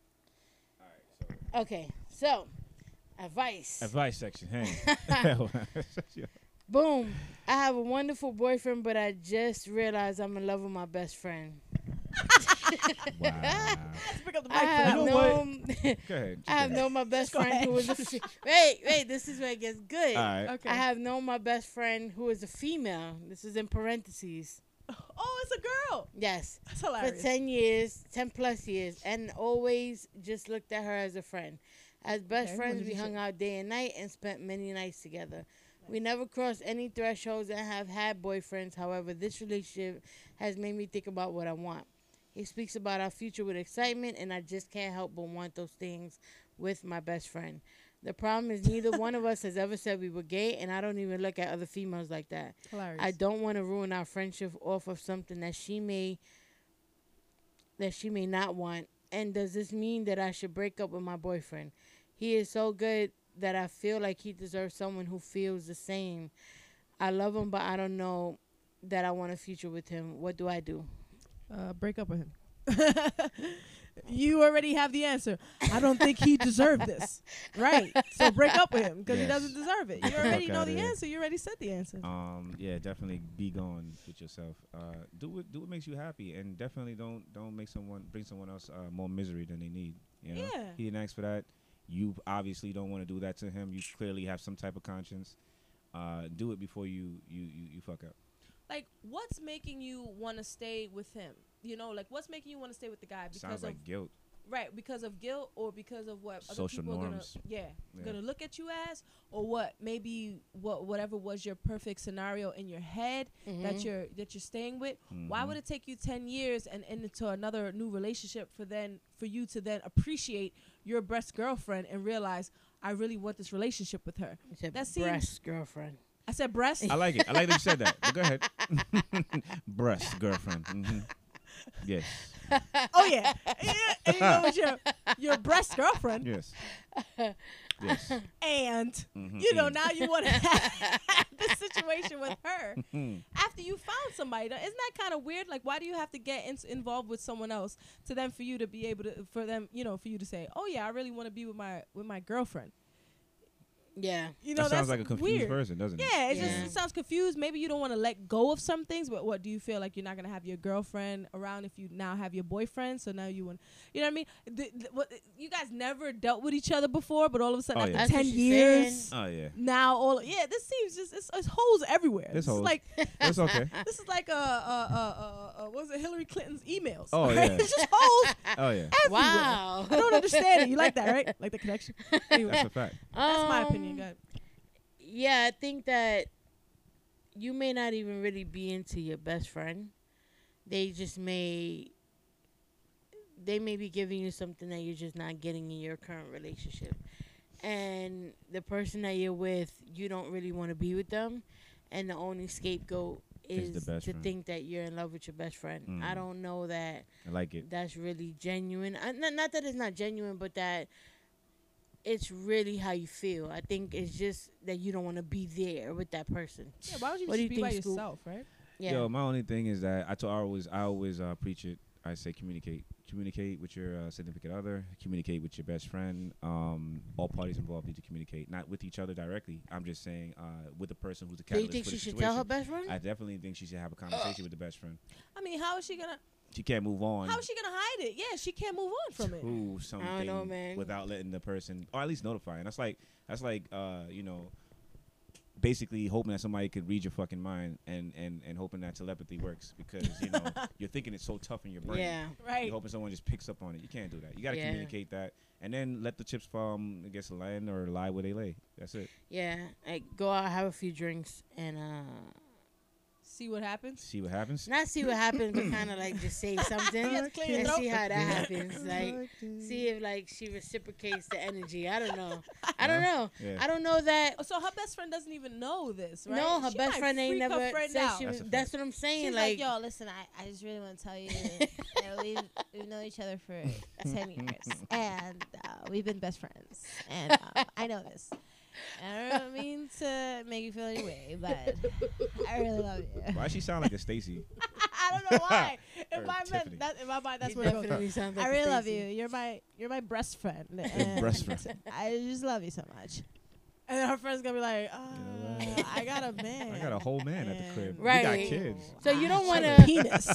Okay. So, advice. Advice section. Hey. Boom. I have a wonderful boyfriend, but I just realized I'm in love with my best friend. Wow. Let's pick up the I mic have for You that. know what? known, Go ahead. I have known my best Go friend ahead. who was a fe- wait, wait. This is where it gets good. All right. Okay. I have known my best friend who is a female. This is in parentheses. Oh, it's a girl. Yes. That's For hilarious. ten years, ten plus years, and always just looked at her as a friend. As best Okay, friends, what did we you hung say? out day and night and spent many nights together. We never crossed any thresholds and have had boyfriends. However, this relationship has made me think about what I want. He speaks about our future with excitement, and I just can't help but want those things with my best friend. The problem is neither one of us has ever said we were gay, and I don't even look at other females like that. Hilarious. I don't want to ruin our friendship off of something that she may that she may not want. And does this mean that I should break up with my boyfriend? He is so good that I feel like he deserves someone who feels the same. I love him, but I don't know that I want a future with him. What do I do? Uh, break up with him. You already have the answer. I don't think he deserved this. Right. So break up with him because Yes. he doesn't deserve it. Get You the already fuck know outta the here. answer. You already said the answer. Um, yeah, definitely be gone with yourself. Uh, do what do what makes you happy, and definitely don't don't make someone bring someone else uh, more misery than they need. You know? Yeah. He didn't ask for that. You obviously don't want to do that to him. You clearly have some type of conscience. Uh, do it before you you you, you fuck up. Like, what's making you want to stay with him? You know, like, what's making you want to stay with the guy? Because Sounds of like guilt. right, because of guilt or because of what other Social people norms. are gonna yeah, Yeah. gonna look at you as, or what maybe what whatever was your perfect scenario in your head that Mhm. you're that you're staying with. Why Mhm. would it take you ten years and end into another new relationship for then for you to then appreciate your best girlfriend and realize I really want this relationship with her? He said, That seems- breast girlfriend. I said breast. I like it. I like that you said that. But go ahead. Breast girlfriend. hmm Yes. Oh yeah, yeah. And you know what your your breast girlfriend, Yes. Yes. and Mhm. you know now you want to have this situation with her Mhm. after you found somebody. Now, isn't that kind of weird? Like, why do you have to get in- involved with someone else to then for you to be able to for them you know for you to say, oh yeah, I really want to be with my with my girlfriend. Yeah. You know That sounds that's like a confused weird. person, doesn't it? Yeah, it Yeah. just it sounds confused. Maybe you don't want to let go of some things, but what do you feel like you're not gonna have your girlfriend around if you now have your boyfriend? So now you want, you know what I mean? The, the, what, you guys never dealt with each other before, but all of a sudden Oh, after yeah. That's what ten she's years, Oh yeah. now all yeah, this seems just it's, it's holes everywhere. There's this holes. is like It's okay. this is like uh uh uh uh, uh what was it Hillary Clinton's emails? Oh, right? yeah. It's just holes Oh yeah. everywhere. Wow. I don't understand it. You like that, right? Like the connection. Anyway, That's a fact. that's my Um, opinion. Go ahead. Yeah, I think that you may not even really be into your best friend. They just may they may be giving you something that you're just not getting in your current relationship. And the person that you're with, you don't really want to be with them, and the only scapegoat Is is the best to friend. think that you're in love with your best friend. Mm. I don't know that I like it. that's really genuine. Uh, not, not that it's not genuine, but that it's really how you feel. I think it's just that you don't want to be there with that person. Yeah, why would you What do just you be by think, Scoop? yourself, right? Yeah. Yo, my only thing is that I, t- I always I always uh, preach it. I say communicate. Communicate with your uh, significant other. Communicate with your best friend. Um, all parties involved need to communicate, not with each other directly. I'm just saying uh, with the person who's the Do you catalyst think for she the should situation. tell her best friend? I definitely think she should have a conversation with the best friend. I mean, how is she gonna She can't move on how is she gonna hide it? Yeah, she can't move on from it. to something know, man. without letting the person, or at least notifying. That's like that's like uh, you know, basically hoping that somebody could read your fucking mind and and and hoping that telepathy works because you know you're thinking it's so tough in your brain. Yeah. Right. You're hoping someone just picks up on it. You can't do that. You got to Yeah. communicate that, and then let the chips fall, um, I guess, land or lie where they lay. That's it. Yeah. Like, go out, have a few drinks, and uh, See what happens. See what happens. not see what happens, but kind of like just say something Yes, clear your and throat. see how that happens. Like, see if like she reciprocates the energy. I don't know. I don't know. Yeah. I don't know that. Oh, so her best friend doesn't even know this, right? No, her She best might friend ain't freak her never friend said out. she That's was. a That's fact. what I'm saying. She's like, like, yo, listen, I, I just really want to tell you that we've, we've known each other for ten years, and uh, we've been best friends, and uh, I know this. And I don't mean to make you feel any way, but I really love you. Why she sound like a Stacy? I don't know why. Or in my Tiffany. mind, that, in my mind, that's you where it goes. definitely sound like I a really love Stacey. you. You're my, you're my breast friend. and Breast friend. I just love you so much. And then her friend's gonna be like, uh, You know I got a man. I got a whole man at the crib. Right. We got kids. So you don't want a to. penis.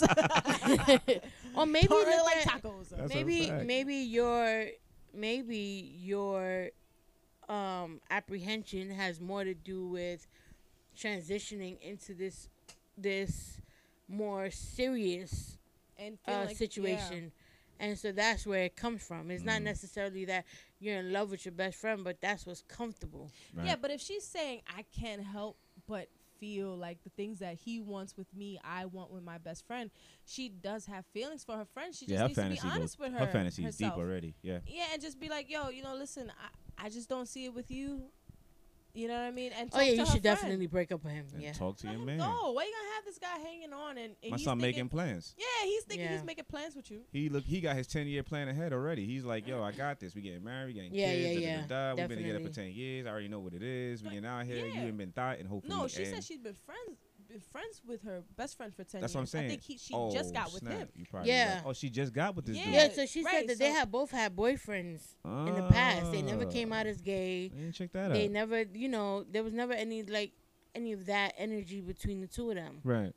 Or maybe Don't really look like at- tacos. though. That's a maybe fact. maybe your maybe your um apprehension has more to do with transitioning into this this more serious And feel uh, like, situation And so that's where it comes from. It's not Mm. necessarily that you're in love with your best friend, but that's what's comfortable. Right. Yeah, but if she's saying I can't help but feel like the things that he wants with me, I want with my best friend, she does have feelings for her friend. She just yeah, her needs to fantasy be honest goes, with her. her fantasy is deep herself. already. Yeah. Yeah, and just be like, yo, you know, listen, I, I just don't see it with you. You know what I mean? And Oh talk yeah, to you her should friend. definitely break up with him. And Yeah. talk to Let your him man. go. Why you gonna have this guy hanging on and, and My he's son thinking, making plans. Yeah, he's thinking Yeah. he's making plans with you. He look. He got his ten year plan ahead already. He's like, yo, I got this. We getting married, getting Yeah, kids. yeah, da, da, da, da. We've been together for Definitely. ten years. I already know what it is. We But, getting out here. yeah. You ain't been thought, and hopefully. No, she and said she's been friends been friends with her best friend for ten That's years. what I'm saying. I think he, she oh, just got with snap. him. You probably Yeah. right. Oh, she just got with this Yeah. dude. Yeah, so she right, said that they so- had both had boyfriends in the past. They never came out as gay. I didn't check that They out. never, you know, there was never any like any of that energy between the two of them. Right.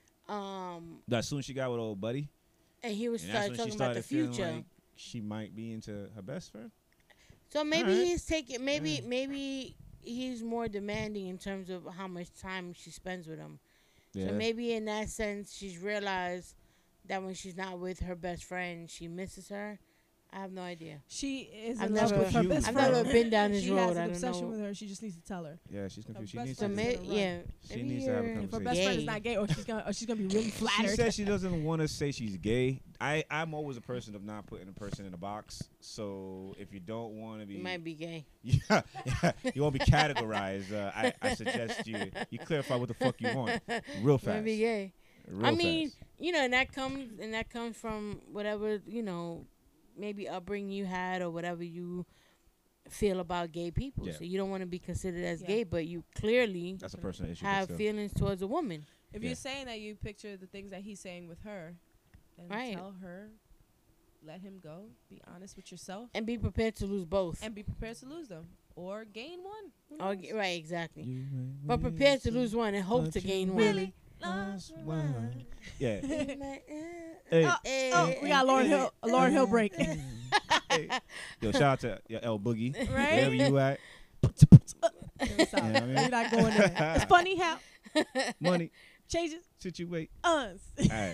Um, As soon as she got with old buddy, and he was and that's started when she talking about the started feeling future. like she might be into her best friend. So maybe Alright. he's taking maybe Yeah. maybe he's more demanding in terms of how much time she spends with him. Yeah. So maybe in that sense, she's realized that when she's not with her best friend, she misses her. I have no idea. She is I've in love never- with her I've best never friend. been down this she road. has I an don't obsession know. with her. She just needs to tell her. Yeah, she's confused. She best needs So to. friend may, gonna run. yeah, She maybe needs to have a you're- If her conversation. best friend is Gay. not gay, or she's gonna, or she's gonna be really She flattered. said she doesn't want to say she's gay. I, I'm always a person of not putting a person in a box. So if you don't want to be, You might be gay. yeah, yeah, you won't be categorized. Uh, I, I suggest you you clarify what the fuck you want real You fast. might be gay. Real I mean, fast. you know, and that comes and that comes from whatever, you know, maybe upbringing you had or whatever you feel about gay people. Yeah. So you don't want to be considered as Yeah. gay, but you clearly That's a personal issue. but have still. feelings towards a woman. If Yeah. you're saying that you picture the things that he's saying with her, then Right. tell her, let him go. Be honest with yourself, And be prepared to lose both. and be prepared to lose them or gain one. Who Or, knows? right, exactly. You ain't But prepared to listen, lose one and hope but to you gain really one. lost one. Yeah. Hey. Hey. Oh, we got Lauren Hill, a Lauren Hill break. Hey. Yo, shout out to your L Boogie. Right? Wherever you at. Stop. Yeah, I mean- We're not going there. It's funny how Money. changes Situate. us. Alright.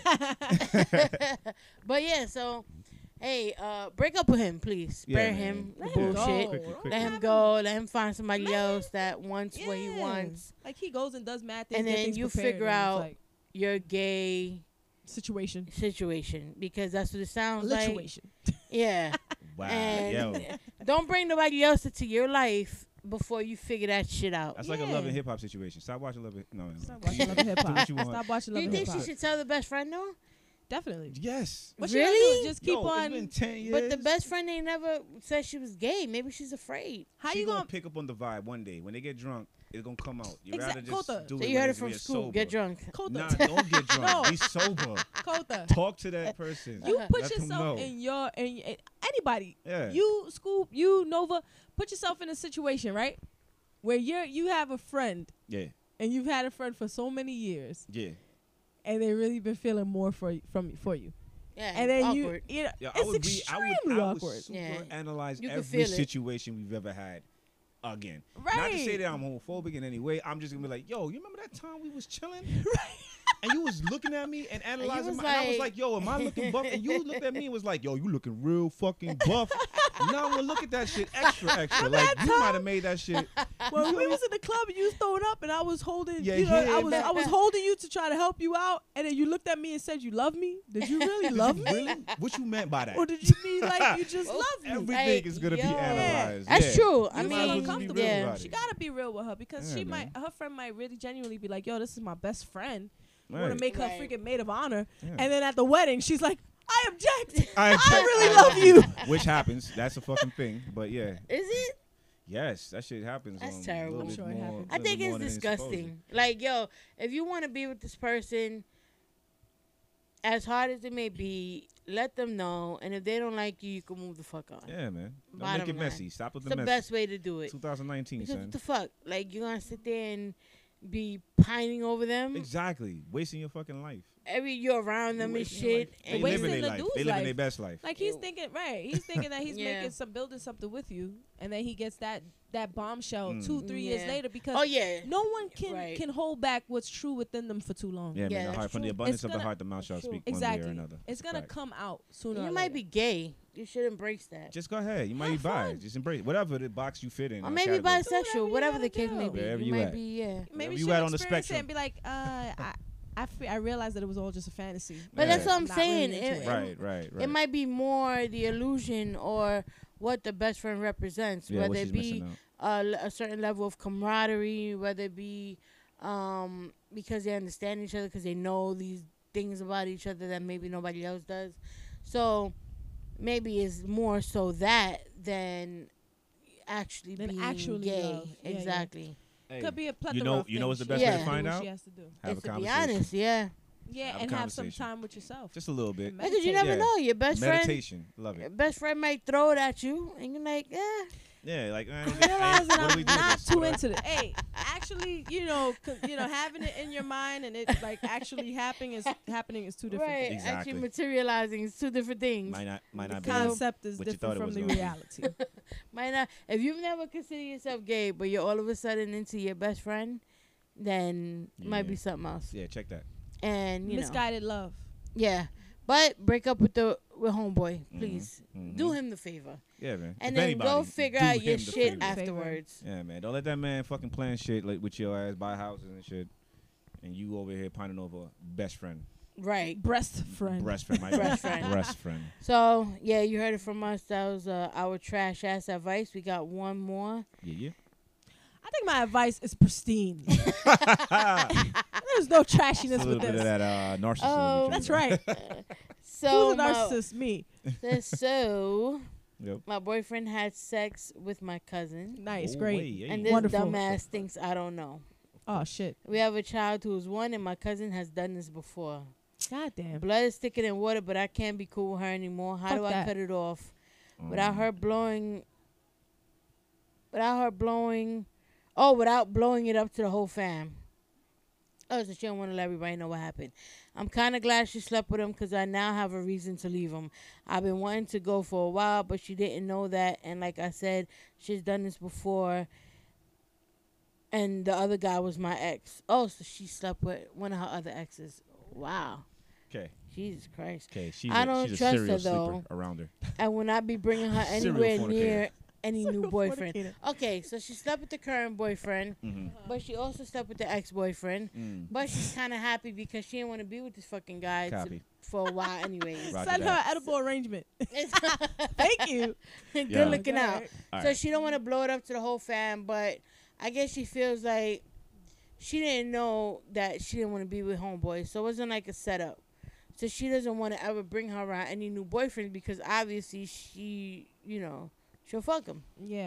But yeah, so hey, uh, break up with him, please. Yeah, Spare man. him the Let him bullshit. go. Quick, quick, quick. Let him Have go. Let him find somebody Man. else that wants what he Yeah. wants. Like he goes and does mad things. And get then things you prepared, figure and it's out like, Your gay situation. situation, because that's what it sounds like. Situation. Yeah. Wow. And Yo. don't bring nobody else into your life before you figure that shit out. That's like a Yeah. love and hip hop situation. Stop watching love and no. no. Stop watching Love and Hip Do Hop. what you want. Stop watching Do Love you and think Hip she Hop. should tell the best friend no? Definitely. Yes. What Really? she gonna do? Just keep Yo, on. It's been ten years. But the best friend ain't never said she was gay. Maybe she's afraid. How she you gonna gonna? pick up on the vibe one day when they get drunk? It's gonna come out. You Exact- rather just Kota. do So it you when heard it it's from real Scoop. sober. Get drunk. Kota. Nah, don't get drunk. No. Be sober. Kota. Talk to that person. You put Let them yourself know. in your in in- anybody. Yeah. You Scoop. You Nova. Put yourself in a situation right where you're you have a friend Yeah. and you've had a friend for so many years Yeah. and they really been feeling more for y- from for you. Yeah. And then awkward. you, you know, Yeah, I it's would re- I extremely would, I would awkward. super Yeah. analyze You can every feel it. situation we've ever had again. Right. Not to say that I'm homophobic in any way. I'm just gonna be like, yo, you remember that time we was chilling? And you was looking at me and analyzing was my, and I was like- like, yo, am I looking buff? And you looked at me and was like, yo, you looking real fucking buff. Now I'm gonna look at that shit extra, extra. Like you might have made that shit. When we was in the club and you was throwing up and I was holding, Yeah, you know, yeah, I was man. I was holding you to try to help you out, and then you looked at me and said you love me. Did you really love me, Really? What you meant by that? or did you mean like you just Well, love me? Everything Hey, is gonna yo. be analyzed. That's yeah. true. I You might as mean, well just be real yeah. about She it. gotta be real with her because Yeah, she man. might, her friend might really genuinely be like, yo, this is my best friend. You want Right. to make her Right. freaking maid of honor, Yeah. and then at the wedding she's like, I object. I, I object. really love you. Which happens. That's a fucking thing. But yeah. Is it? Yes, that shit happens. That's um, a terrible. little I'm bit sure it more- happens. I little think bit it's more than disgusting. Like, yo, if you want to be with this person, as hard as it may be, let them know. And if they don't like you, you can move the fuck on. Yeah, man. Don't Bottom make it line. messy. Stop with It's the the mess. best way to do it. twenty nineteen, Because son. what the fuck? Like, you're going to sit there and be pining over them? Exactly. Wasting your fucking life. every you're around them and Wasting shit. life. They And wasting living the their life. dude's They living life. their best life. Like he's Ew. thinking, right? He's thinking that he's Yeah. making some, building something with you, and then he gets that that bombshell two, Mm. three years Yeah. later because oh yeah, no one can Right. can hold back what's true within them for too long. Yeah, Yeah, man. The that's heart, from the true. abundance It's of the gonna- heart, the mouth shall True. speak Exactly. one way or another. It's gonna Fact. come out sooner. you or might later. be gay. You should embrace that. Just go ahead. You might Have be bi. fun. Just embrace whatever the box you fit in. Or uh, maybe category. bisexual, you whatever gotta the case may do. be. Wherever you you might at. be, yeah. Maybe Wherever you you should at on the experience it spectrum. and be like, uh, I, I, fe- I realized that it was all just a fantasy. But Yeah. that's what I'm not really saying. into It- it. Right, right, right. It might be more the illusion or what the best friend represents, yeah, what whether she's it be missing out. a, l- a certain level of camaraderie, whether it be um, because they understand each other, because they know these things about each other that maybe nobody else does. So maybe it's more so that than actually Than being actually gay. love. Yeah, yeah. Exactly. Hey, Could be a plethora you know, of you know what's the things best she way Yeah. to has find do, out? She has to do. Have And a to be conversation. honest, yeah. Yeah, Have a and have some conversation. time with yourself. Just a little bit. And Because you meditate. never Yeah. know. Your best friend, Meditation. Love your it. best friend might throw it at you, and you're like, eh. Yeah, like man, Realizing what do I'm we do not this? too What- into it. Hey, actually, you know, c- you know, having it in your mind and it like actually happening is happening is two different Right. things. Exactly. Actually materializing is two different things. Might not, might The not be. concept is what you different thought it from was the gonna be. reality. Might not. If you've never considered yourself gay, but you're all of a sudden into your best friend, then it might be Yeah. something else. Yeah, check that. And you know, Misguided love. yeah. But break up with the with homeboy, please. Mhm. Do him the favor, Yeah, man. and If then anybody, go figure do out your him the shit favor. afterwards. Yeah, man. Don't let that man fucking plan shit like with your ass, buy houses and shit, and you over here pining over best friend, Right. Breast friend. breast friend, my Breast bad. friend. breast friend. So yeah, you heard it from us. That was uh, our trash ass advice. We got one more. Yeah, yeah. I think my advice is pristine. There's no a trashiness little with bit of this. that uh, narcissism. Oh, with That's you, man. right. So Who's a my- narcissist? Me. so Yep. my boyfriend had sex with my cousin, Nice, Oh, great. wait, yeah, and yeah. this Wonderful. dumbass thinks I don't know. Oh shit. We have a child who's one, and my cousin has done this before. God damn. Blood is thicker than water, but I can't be cool with her anymore. How Fuck do I that. cut it off without Um, her blowing? Without her blowing, oh, without blowing it up to the whole fam. Oh, so she don't want to let everybody know what happened. I'm kind of glad she slept with him because I now have a reason to leave him. I've been wanting to go for a while, but she didn't know that. And like I said, she's done this before. And the other guy was my ex. Oh, so she slept with one of her other exes. Wow. Okay, Jesus Christ. okay. She's I a, don't she's a trust serial her, sleeper though. around her. I will not be bringing her Serial anywhere fornicator. near any new Serial boyfriend. fornicator. Okay, so she slept with the current boyfriend, Mm-hmm. but she also slept with the ex-boyfriend. Mm. But she's kind of happy because she didn't want to be with this fucking guy to, Copy. for a while anyways. Roger Send her that. an edible arrangement. It's Thank you. good Yeah. looking out. Alright. All So right. she don't want to blow it up to the whole fam, but I guess she feels like she didn't know that she didn't want to be with homeboy, so it wasn't like a setup. So she doesn't want to ever bring her around any new boyfriends because obviously she, you know, she'll fuck him. Yeah.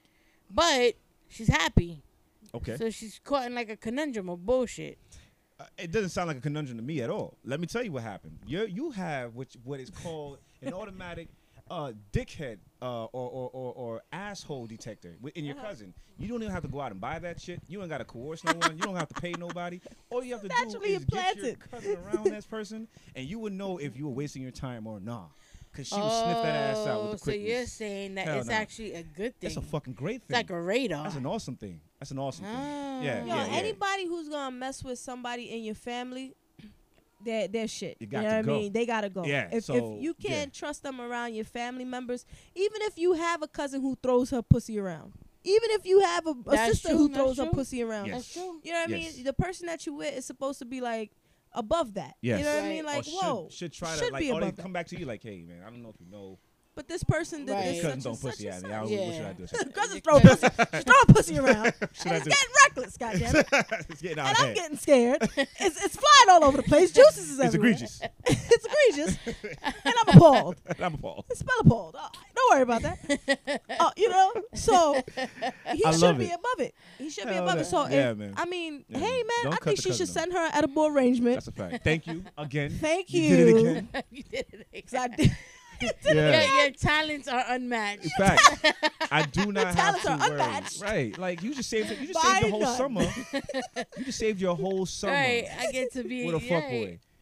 But she's happy, Okay. so she's caught in like a conundrum of bullshit. Uh, it doesn't sound like a conundrum to me at all. Let me tell you what happened. You you have which what is called an automatic uh, dickhead uh, or, or, or, or asshole detector wi- in your Uh-huh. cousin. You don't even have to go out and buy that shit. You ain't got to coerce no one. You don't have to pay nobody. All you have to do Naturally is get your implanted. cousin around this person, and you would know if you were wasting your time or not. Because she would sniff that ass out with the Oh, so quickness. you're saying that Hell it's no. actually a good thing. That's a fucking great It's thing. like a radar. That's an awesome thing. That's an awesome thing. Ah. Yeah, Yo, yeah, yeah. anybody who's gonna mess with somebody in your family, they're, they're shit. You got know to what go. I mean? They gotta go. Yeah, If, so, if you yeah. can't trust them around your family members, even if you have a cousin who throws her pussy around, even if you have a, a That's sister true, who that's throws her true. pussy around, Yes. That's true. you know what I Yes. mean? The person that you with is supposed to be like above that. Yes. You know what I Right. mean? Or Like, should, whoa, should try to should like, be or they above that. come back to you like, hey man, I don't know if you know. But this person did Right. this Cousins such don't and pussy such at and me. I such. don't, Yeah. What should I do? Cousins throw pussy, she's throwing pussy around, Should and I it's do? getting reckless. Goddamn it. It's getting out And of I'm hand. getting scared. It's it's flying all over the place. Juices is It's everywhere. egregious. It's egregious, and I'm appalled. I'm appalled. It's spell appalled. Oh, don't worry about that. Oh, you know, so he I should love be it. above it. He should be Hell above no. it. So, Yeah, if, man. I mean, Yeah, hey, man. man, Don't I cut think the she should cousin send her an edible arrangement. That's a fact. Thank you again. Thank You you. did it again. You did it. 'Cause I did. Yeah. Your, your talents are unmatched. In fact, I do not have talents to are worry. unmatched. Right. Like you just saved you just Buy saved your whole none. summer. You just saved your whole summer Right, I get to be with a right. fuckboy.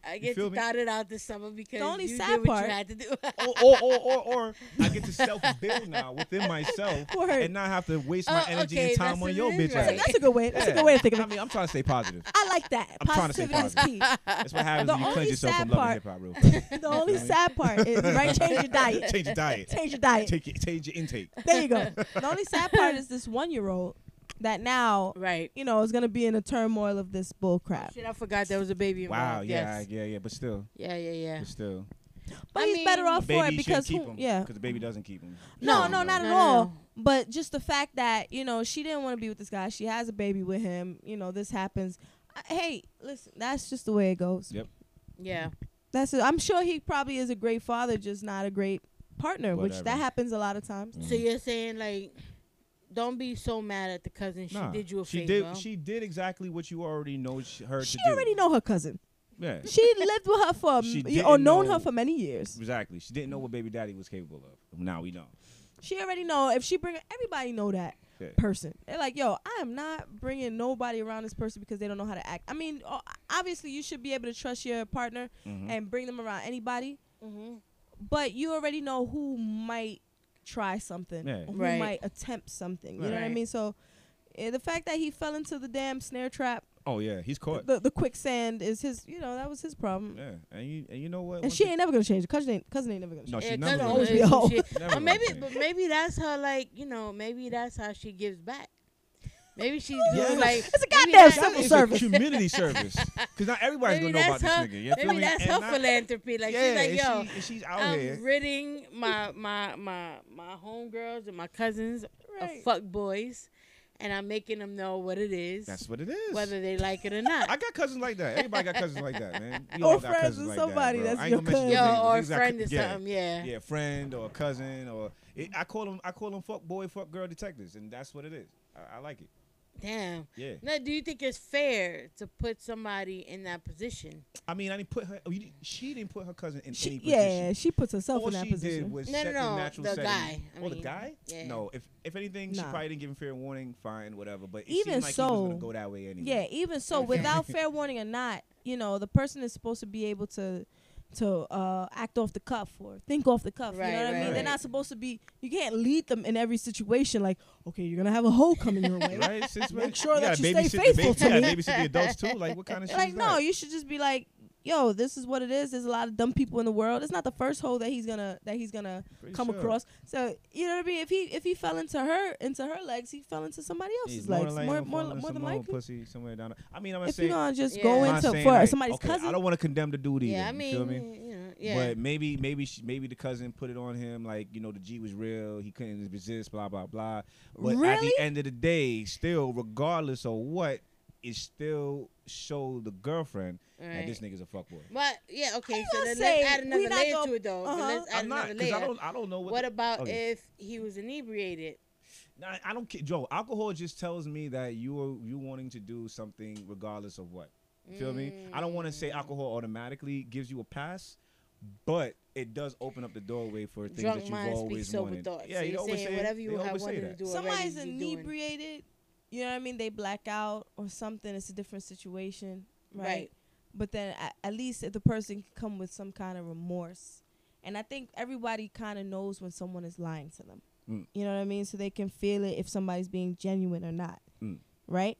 I get feel to me? dot it out this summer because The only you sad did what part- you had to do. or, or, or, or, or I get to self-build now within myself Word. and not have to waste my Oh, energy okay, and time that's on what your it is, bitch right. ass. That's a good way. That's a good way to think of I it. mean, I'm trying to stay positive. I like that. I'm trying to stay Positivity is key. That's what happens The when you only cleanse yourself sad from loving part- hip hop real quick. The only sad part is right. Change your diet. Change your diet. Change your diet. Take your, change your intake. There you go. The only sad part is this one year old that now Right. you know is gonna be in a turmoil of this bull crap. Shit, I forgot there was a baby involved. Wow, yeah, Yes. yeah, yeah, but still, Yeah, yeah, yeah. but still. But I he's better mean- off The for it baby because should keep who, him. yeah. Because the baby doesn't keep him. No, No, no, not no, at no, all. no. But just the fact that you know she didn't want to be with this guy. She has a baby with him. You know this happens. Uh, Hey, listen, that's just the way it goes. Yep. Yeah. That's it. I'm sure he probably is a great father, just not a great partner, which Whatever. that happens a lot of times. Mm. So you're saying like, don't be so mad at the cousin. She Nah, did you a she favor. did. She did exactly what you already know sh- her She to do. already know her cousin. Yeah, She lived with her for She m- didn't or known know- her for many years. exactly. She didn't know what baby daddy was capable of. Now we know. She already know if she bring everybody know that Yeah. person. They're like, yo, I am not bringing nobody around this person because they don't know how to act. I mean, o- obviously you should be able to trust your partner Mhm. and bring them around anybody, Mm-hmm. but you already know who might try something, Yeah. or who Right. might attempt something. You know what I Right. mean? So eh, the fact that he fell into the damn snare trap, Oh yeah, he's caught. the the quicksand is his. You know that was his problem. Yeah, and you and you know what? And Once she it- ain't never gonna change. Cousin ain't cousin ain't never gonna change. No, she's Yeah, never cousin gonna always is be a some hoe. shit. Never Or gonna maybe, change. but maybe that's her. Like, you know, maybe that's how she gives back. Maybe she's Yes. doing like It's a maybe goddamn that- civil That is service. a community service. Because not everybody's Maybe gonna know about that's this her. nigga. You feel Maybe me? that's And her not- philanthropy. Like yeah, she's like, and yo, she, and she's out I'm here. ridding my my my my homegirls and my cousins Right. of fuck boys, and I'm making them know what it is, That's what it is. whether they like it or not. I got cousins like that. Everybody got cousins like that, man. We Or all got friends cousins with like somebody that, bro. that's I ain't your gonna mention cousin. no Yo, names. or a Niggas got friend cou- or yeah. something. Yeah. Yeah, friend or a cousin or it, I call them. I call them fuck boy, fuck girl detectives, and that's what it is. I, I like it. Damn. Yeah. Now, do you think it's fair to put somebody in that position? I mean, I didn't put her. oh, you didn't- She didn't put her cousin in She, any position. yeah, she puts herself All in that she position. did was No, set no, no, the natural the setting. guy. I oh, the mean, guy? yeah. No, if if anything, she Nah. probably didn't give him fair warning. Fine, whatever. But it Even seemed like he was so- gonna go that way anyway. Yeah, even so, without fair warning or not, you know, the person is supposed to be able to to uh, act off the cuff or think off the cuff. you Right, know what I right, mean? They're right. not supposed to be. You can't lead them in every situation. Like, okay, you're gonna have a hoe coming your way. Right? Since Make when- sure that gotta you stay babysit the faithful baby- to you gotta me. babysit the adults too. Like, what kind of shit Like, is no, that? you should just be like, yo, this is what it is. There's a lot of dumb people in the world. It's not the first hoe that he's gonna that he's gonna Pretty come sure. across. So you know what I mean? If he if he fell into her into her legs, he fell into somebody else's He's legs. than More likely more gonna fall more into than some old likely. pussy somewhere down. The, I mean, I'm gonna If say. you're gonna just Yeah. go I'm I'm not into saying, for like, somebody's okay, cousin, I don't want to condemn the dude either. Yeah, I you mean, feel me? you know, yeah. But maybe, maybe, she, maybe the cousin put it on him, like, you know, the G was real. He couldn't resist, blah blah blah. But at Really? the end of the day, still, regardless of what, it still showed the girlfriend that Right. this nigga's a fuckboy. But yeah, okay. ain't So gonna then say let's add we another not layer gonna- to it, though. uh-huh. Let's add I'm not, another because I layer. don't, I don't know what. What the- about okay. if he was inebriated? Nah, I don't care, Joe. Alcohol just tells me that you are you wanting to do something regardless of what. You feel me? I don't want to say alcohol automatically gives you a pass, but it does open up the doorway for things Drunk that you've minds speak always sober wanted. thoughts. Yeah, so you you're always saying say whatever they you have always say wanted to that. do somebody's already, you're doing. inebriated, you know what I mean? They black out or something. It's a different situation, right? Right. But then at, at least if the person can come with some kind of remorse, and I think everybody kind of knows when someone is lying to them. Mm. You know what I mean? So they can feel it if somebody's being genuine or not, Mm. right?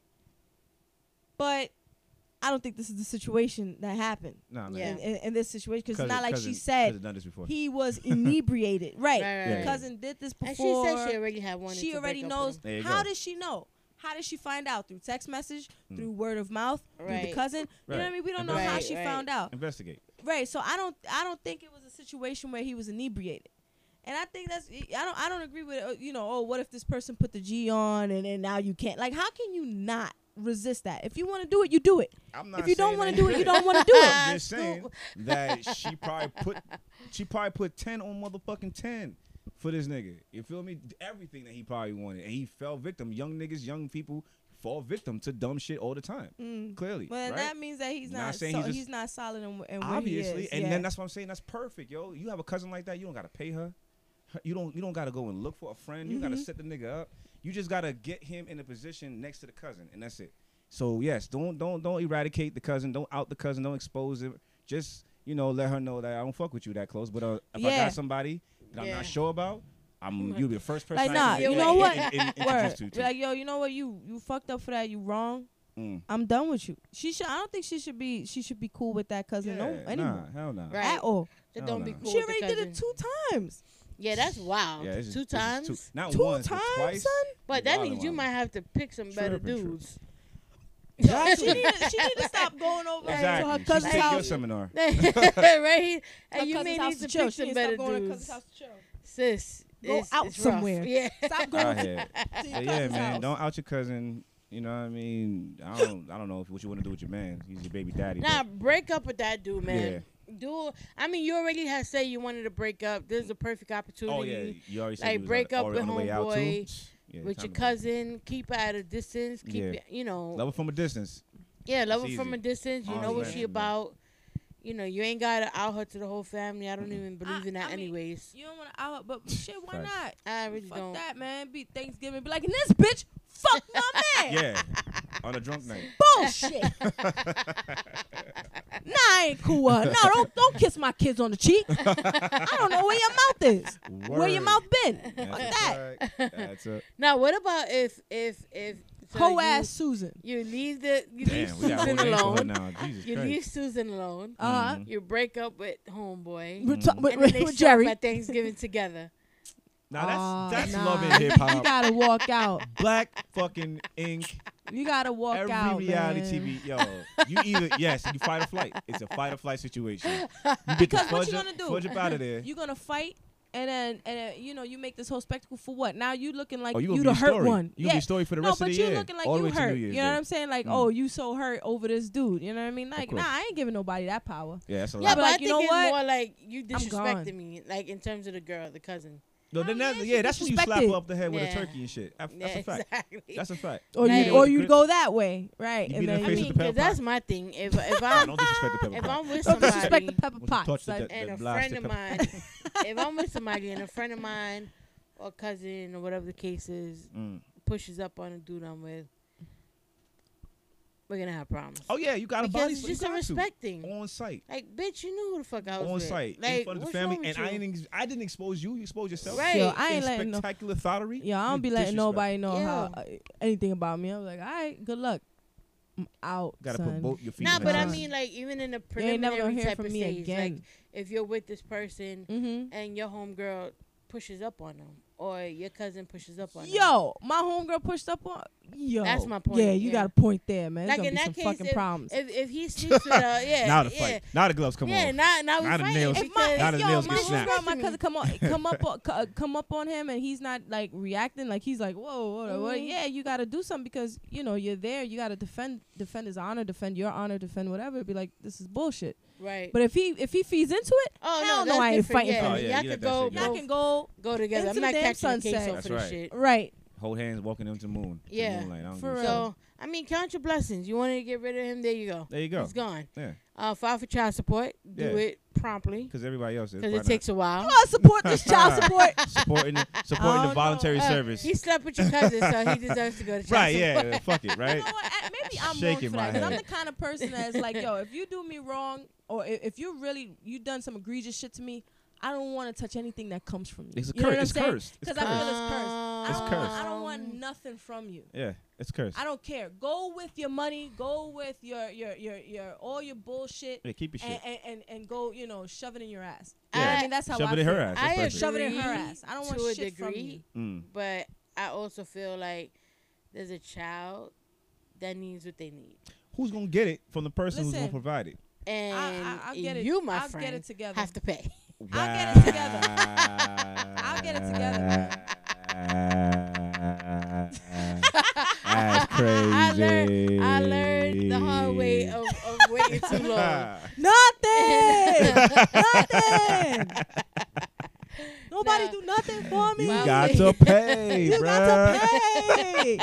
But I don't think this is the situation that happened Nah, man. Yeah. in, in, in this situation because it's Cousin- not like cousin- she said cousin done this before. he was inebriated, right? Right, right, Yeah, right. Cousin did this And before. she said she already had one. She already knows. There you How go. did she know? How did she find out? Through text message, Hmm. through word of mouth, through the Right. cousin. You know what I Right. mean? We don't know Right, how she right. found out. Investigate. Right. So I don't. I don't think it was a situation where he was inebriated. And I think that's. I don't. I don't agree with. Uh, you know. Oh, what if this person put the G on and then now you can't? Like, how can you not resist that? If you want to do it, you do it. I'm not If you don't saying want that to do he it, you did. don't want to do it. I'm just saying that she probably put she probably put ten on motherfucking ten for this nigga. You feel me? Everything that he probably wanted, and he fell victim. Young niggas, young people fall victim to dumb shit all the time. Mm. Clearly, But right? that means that he's Not not. saying so, he's just- he's not solid in, in where Obviously, he is. and yeah. then that's what I'm saying. That's perfect, yo. You have a cousin like that, you don't gotta pay her. Her- You don't. You don't gotta go and look for a friend. You gotta Mhm. set the nigga up. You just gotta get him in a position next to the cousin, and that's it. So yes, don't don't don't eradicate the cousin. Don't out the cousin. Don't expose him. just you know let her know that I don't fuck with you that close. But uh, if I Yeah. got somebody that I'm Yeah. not sure about, I'm you'll be the first person. Like, I nah, can you in- know in- what? in- in- Word. introduce to. Be to. like, yo, you know what? You you fucked up for that. You wrong. Mm. I'm done with you. She should. I don't think she should be. She should be cool with that cousin no Yeah, anymore nah, hell no. Right. at all. Just Hell don't be no. cool she with the already did it cousin. two times. Yeah, that's wild. Yeah, this is- two this is times. two, not Two once, but times, twice. son? But that Wildin', means you wildin'. might have to pick some better Tripping, tripping. dudes. she need to, she need to stop going over to Exactly. her She cousin's should take your house. seminar. right? Her And you cousin's may house need to chill. pick She some need to better stop going to her dudes. cousin's house to chill. Sis, Go it's, out it's rough. somewhere. Yeah. Stop going Out to here. your But yeah, cousin's man, house. don't out your cousin. You know what I mean? I don't. I don't know if what you want to do with your man. He's your baby daddy. Nah, but break up with that dude, man. Do I mean you already had said you wanted to break up? This is a perfect opportunity. oh yeah, you already said Like, you was break on, up already with on the way out homeboy, too. Yeah, with time your to go. cousin, keep her at a distance. Keep Yeah. it, you know. Love it from a distance. Yeah, love her It's from easy. a distance. You Arm's know what length, she yeah. about. You know, you ain't gotta out her to the whole family. I don't Mm-mm. even believe I- in that I mean, anyways. You don't want to out, but shit, why Facts. not? I really Fuck don't. that, man. Be Thanksgiving, be like, and this bitch, fuck my man. Yeah, on a drunk night. Bullshit. Nah, I ain't cool with her. No, don't don't kiss my kids on the cheek. I don't know where your mouth is. Where your Word. mouth been? That's Fuck a that. fact. That's a Now, what about if if if so Hoe you, ass Susan. you leave the you leave damn. We got a whole Susan name for her alone. now. Jesus You Christ. leave Susan alone. Uh huh. Mhm. You break up with homeboy. With, with, And then they with show up Jerry. at Thanksgiving together. Now that's Aw, that's nah. love and hip You hop. gotta walk out. Black fucking ink. You gotta walk Every out. reality man. T V, yo, you either yes, you fight or flight. It's a fight or flight situation. You get Because the what you fudge, gonna do? fudge up out of there. You're gonna fight, and then and then, you know you make this whole spectacle for what? Now you looking like oh, you you, gonna the be a hurt story. one. You yeah. gonna be a story for the no, rest but of the you year. looking like all the you way to hurt. New You Year's know what Day. I'm saying? Like, Mm. oh, you so hurt over this dude. You know what I mean? Like, nah, course. I ain't giving nobody that power. Yeah, that's a Yeah, lot. be but like, I you think know it's what? more like you I'm disrespecting gone. me, like in terms of the girl, the cousin. No, then Oh, that's, yeah, yeah, she that's when you slap disrespected. her up the head with a Yeah. turkey and shit. That's, Yeah, that's a fact. exactly. That's a fact. Or Right. you or The you grip- go that way, right? You And beat her in then the I face you, mean, with the pepper because that's pot. my thing. If if Nah, I'm don't disrespect the pepper if pot. I'm with don't disrespect somebody the pepper Once you pot. touch son. the- and a blast friend the of pepper- mine, if I'm with somebody and a friend of mine or cousin or whatever the case is Mm. pushes up on a dude I'm with, we're gonna have problems. Oh yeah, you got a because body. it's you just a got to. respect thing. On site. Like, bitch, you knew who the fuck I was On with. site, Like, in front of the what's family, wrong and with I you? ain't, ex- I didn't expose you. You exposed yourself. Right. Yo, I In ain't letting no. spectacular thottery. Yeah, I don't be letting Disrespect. nobody know Yeah. how uh, anything about me. I'm like, all right, good luck. I'm out. Gotta son. put both your feet. Nah, in but the I house. mean, like, even in the You ain't never gonna preliminary hear type from of me stage, like, again. if you're with this person Mm-hmm. and your homegirl pushes up on them, or your cousin pushes up on them. Yo, my homegirl pushed up on. Yo, That's my point, Yeah, you yeah. got a point there, man. Like, There's in gonna that be case, some fucking problems. If if he sleeps with her, yeah, now the yeah. fight. Now the gloves come Yeah, off. now now we Now the fighting nails- If my Now if, the yo, nails my get snapped. homegirl, my cousin come on, come up, on- co- uh, come up on him, and he's not like reacting, like he's like, whoa, whoa, whoa. Mhm. Yeah, you got to do something because you know you're there. You got to defend, defend his honor, defend your honor, defend whatever. Be like, this is bullshit. right. But if he if he feeds into it, oh hell no, no, that's I ain't different. fighting yeah, for Oh, it. yeah, y'all you could let that go shit go. y'all go, can go go together. into I'm not the damn catching the case sunset. over That's the right. shit. right. Hold hands, walking into the moon. to the Yeah, moonlight. I don't for give a real. shit. So I mean, count your blessings. You wanted to get rid of him, there you go. There you go. He's gone. Yeah, Uh, file for child support. Do Yeah. it promptly because everybody else is. because Why it takes a while. You gotta support this child support. not? supporting the, I supporting don't the voluntary Uh, service. He slept with your cousin, so he deserves to go to child Right? support. Yeah. Fuck it. You Right. know what? I- Maybe I'm Shaking wrong for my that because I'm head. the kind of person that's like, yo, if you do me wrong or if, if you really you done some egregious shit to me, I don't want to touch anything that comes from you. It's a you know cur- what I'm it's saying? cursed. It's Because I feel cursed. it's cursed. I It's don't, cursed. I don't want nothing from you. Yeah. It's cursed. I don't care. Go with your money. Go with your your your your all your bullshit. Yeah. Keep your And, shit. and, and, and go, you know, shove it in your ass. Yeah. You know what I mean, that's how Shove I it in feel. her ass. That's I perfect. Shove it in her agree ass. I don't want to a shit from degree. you. Mm. But I also feel like there's a child that needs what they need. Who's gonna get it from the person who's Listen. gonna provide it? And I, I, I'll get it. you, my I'll friend, get it together. have to pay. I'll get it together. I'll get it That's crazy. I learned, I learned the hard way of, of waiting too long. Nothing. Nothing. Nobody Nah. do nothing for me. You Well, got wait. to pay, You bruh. got to pay.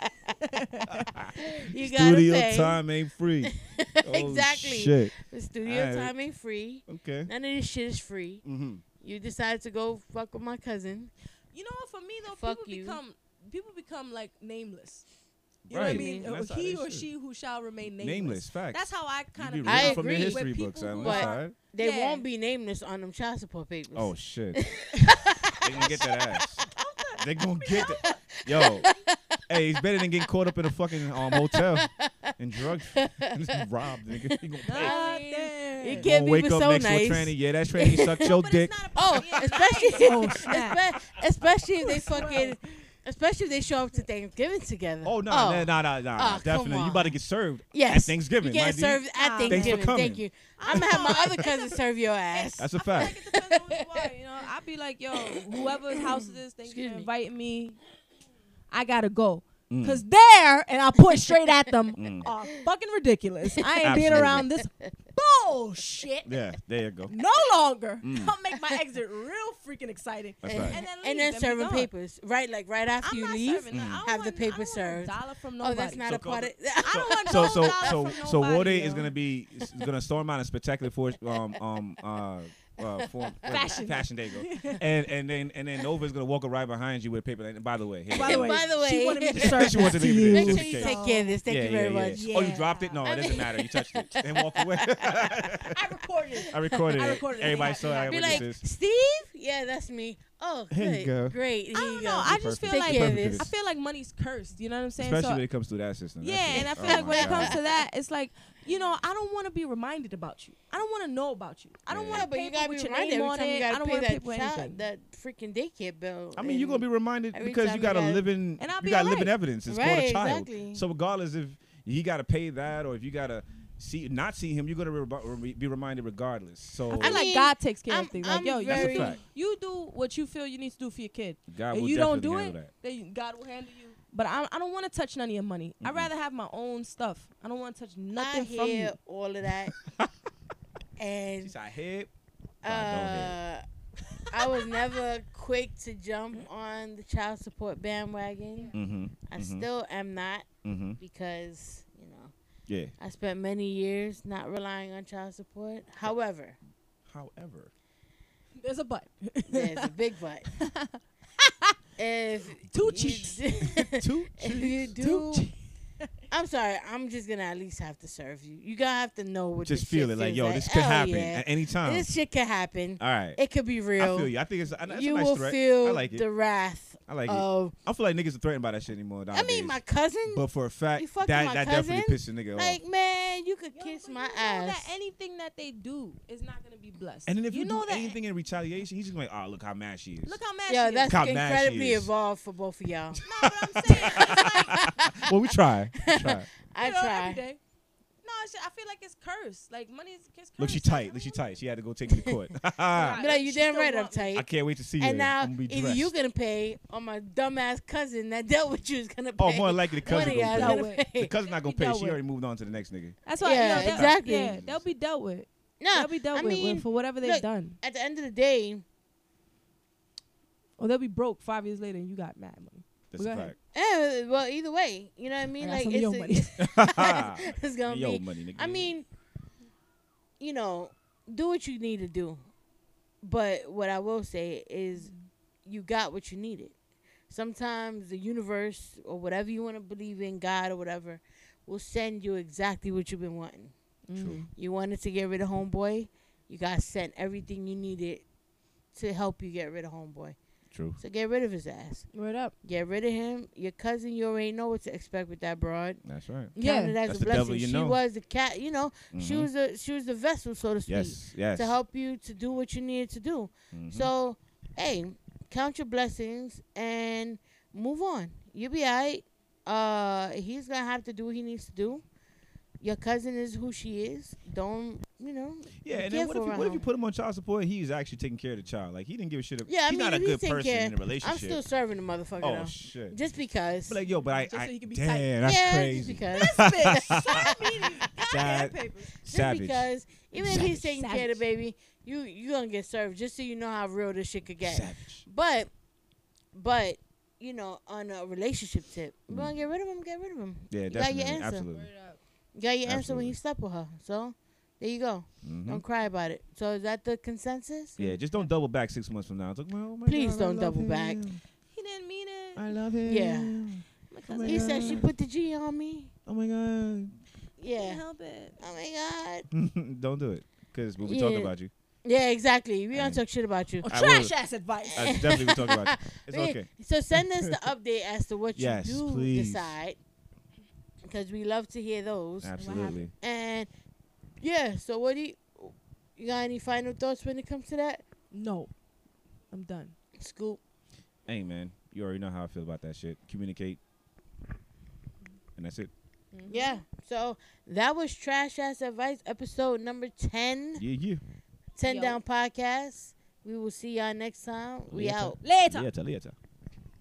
You gotta Studio pay. time ain't free. Oh, Exactly. Shit. The studio Alright. time ain't free. Okay. None of this shit is free. Mm-hmm. You decided to go fuck with my cousin. You know what? For me though, Fuck people you. become people become like nameless. You know what I Right. mean? And that's how He they or should. she who shall remain nameless. Nameless, facts. That's how I kind You of be I reading from the agree. history With books. people Alan. who That's are- all right. They Yeah. won't be nameless on them child support papers. Oh shit. They gonna get that ass. They gonna get that. Yo, hey, it's better than getting caught up in a fucking um, hotel and drugged, and robbed. Nigga, he gonna pay. I mean, Goddamn. it Gonna can't be wake but up so next nice. to a tranny. Yeah, that tranny sucked your But dick. it's not Oh, about being especially, nice. Oh, snap. espe- especially if they fucking, especially if they show up to Thanksgiving together. Oh no, Oh. no, no, no, no, Oh, come definitely. You on. about to get served Yes. at Thanksgiving. You my get dude. served at Nah, man. Thanksgiving. Thanks for coming. Thank you. I'm gonna have my other cousin serve your ass. That's a I feel like fact. it depends on who you are. You know, I'd be like, yo, whoever's house it is, thank you Excuse for me. inviting me. I gotta go. Mm. Cause there, and I'll point straight at them, Mm. are fucking ridiculous. I ain't being Absolutely. around this bullshit Yeah, there you go. no longer. Mm. I'll make my exit real freaking exciting. That's and, right. And then leave, and then then be serving gone. papers, right? Like right after I'm you not leave. serving that. I don't have the want- paper I don't want served. a dollar from Oh, nobody. that's not So a part of. I don't want So no so dollar so from so nobody, Wode yo. is gonna be is gonna storm out a spectacular for um um uh. Uh, form, Fashion. fashion day go, and and then and then Nova is gonna walk right behind you with paper. And by the way, here By you the go. way, By the way, she wanted me to She serve wanted this to to leave it you. there Make just sure in you case. take care of this. Thank yeah, you very yeah, much. yeah. Oh, you Yeah. dropped it? No, it doesn't matter. You touched it and walk away. I recorded it. I recorded I it. recorded it. Everybody Yeah, saw yeah. it. Be What like, this is. Steve? Yeah, that's me. Oh, Here good. you go. Great. Here I you don't go. know. I just Perfect. feel Take like care of Perfect. this. I feel like money's cursed. You know what I'm saying? Especially So- when it comes to that system. yeah, That's it. and I feel Oh like my when it God. comes to that, it's like, you know, I don't want to be reminded about you. I don't want to know about you. I don't Yeah. want Yeah, to but you paper gotta be with your reminded name every on time you it. I gotta don't pay want to that paper child, anything. that freaking daycare bill. I mean, you're gonna be reminded every because time you you got a gotta- living, And I'll you be got alright. living evidence. It's called Right, a child. exactly. So regardless if he got to pay that or if you got to see not see him, you're gonna re- be reminded regardless. So I feel I like mean, God takes care I'm- of things. Like, I'm yo, you, very- do, That's a fact. you do what you feel you need to do for your kid. God If will you don't definitely do handle it, that. then God will handle you. But I, I don't want to touch none of your money. I'd Mm-mm. rather have my own stuff. I don't want to touch I nothing from hear you. all of that. and She's like, "Hip." uh, I was never quick to jump on the child support bandwagon. Mm-hmm. I still am not Mm-hmm. because, you know, Yeah. I spent many years not relying on child support. However, However. There's a but. there's a big but. If Two you cheeks. d- Two if you do, I'm sorry. I'm just gonna at least have to serve you. You gotta have to know what. Just this feel shit it like, feels yo, this could Hell happen yeah. at any time. This shit could happen. All right. It could be real. I feel you. I think it's, that's you a nice will threat. feel I like it. the wrath I like it. of. I feel like niggas are threatened by that shit anymore. I Nowadays. mean, my cousin. But for a fact, You fucking that, my that cousin? definitely pisses a nigga off. Like, man, you could Yo, kiss but my you know ass. that anything that they do is not gonna be blessed. And then if you, know do that, anything in retaliation, he's just like, oh, look how mad she is. look how mad Yo, she that's Look how is. mad she incredibly is. evolved for both of y'all. No, but I'm saying, it's like, well, we try. We try. I you know, try. every day. No, it's just, I feel like it's cursed. Like money is it's cursed. Look, she Like, tight. I Look, she don't want- tight. She had to go take me to court. Right. Be like, you She damn still right, want me. uptight. I can't wait to see you. And now, I'm gonna be either dressed. you gonna pay or my dumbass cousin that dealt with you is gonna pay. Oh, more likely the One cousin of y'all gonna dealt gonna with. pay. pay. The cousin not gonna He pay. dealt She with. already moved on to the next nigga. That's why. Yeah, no, they'll- exactly. Yeah, they'll be dealt with. No, They'll be dealt I with, mean, with for whatever they've look, done. at the end of the day, Or they'll be broke five years later and you got mad money. That's Go a ahead. eh, well, either way, you know what I mean. I got Like some it's, yo a- money. fact. it's gonna Yo, be. money, nigga. I mean, you know, do what you need to do. But what I will say is, you got what you needed. Sometimes the universe or whatever you want to believe in, God or whatever, will send you exactly what you've been wanting. True. You wanted to get rid of homeboy, you got sent everything you needed to help you get rid of homeboy. True. So get rid of his ass. Word up. Get rid of him. Your cousin, you already know what to expect with that broad. That's right. Yeah. Count it as That's a the devil blessing. you She know. was the cat, you know. She Mhm. was a she was the vessel, so to speak, Yes. Yes. to help you to do what you needed to do. Mhm. So, hey, count your blessings and move on. You'll be alright. Uh, he's gonna have to do what he needs to do. Your cousin is who she is. Don't you know? Yeah, be and then what if, careful you, what if around you her. put him on child support and he's actually taking care of the child? Like, he didn't give a shit. Of, Yeah, I he's mean, not a if he's good taking person care- in a relationship. I'm still serving the motherfucker. Oh, though. shit. Just because. But like, yo, but I, Just so I he can be damn, tight. that's yeah, crazy. Just because. This bitch, serve me these Sad. goddamn papers. Just Savage. because even if he's Savage. taking care of the baby, you you gonna get served. Just so you know how real this shit could get. Savage. But, but you know, on a relationship tip, you Mm. want to get rid of him, get rid of him. Yeah, You got your definitely. answer. Absolutely. You got your answer when Absolutely. you slept with her. So there you go. Mhm. Don't cry about it. So is that the consensus? Yeah, just don't double back six months from now. It's like, well, oh my Please God, I don't love double back. him. He didn't mean it. I love him. Yeah. I'm like, Oh my He said she God. put the G on me. Oh my God. Yeah. Can't help it. Oh my God. Don't do it. Because we'll be Yeah. talking about you. Yeah, exactly. We gonna Hey. talk shit about you. Oh, I trash will. ass advice. I definitely will talk about you. It's Wait, okay. So send us the update as to what Yes, you do please. decide, because we love to hear those. Absolutely. And yeah, so what do you you got any final thoughts when it comes to that? No, I'm done. Scoop. Hey, man. You already know how I feel about that shit. Communicate. And that's it. Mm-hmm. Yeah. So that was Trash Ass Advice, episode number ten. Yeah, yeah. ten Yo. Down Podcast. We will see y'all next time. We Later. out. Later. Later, later.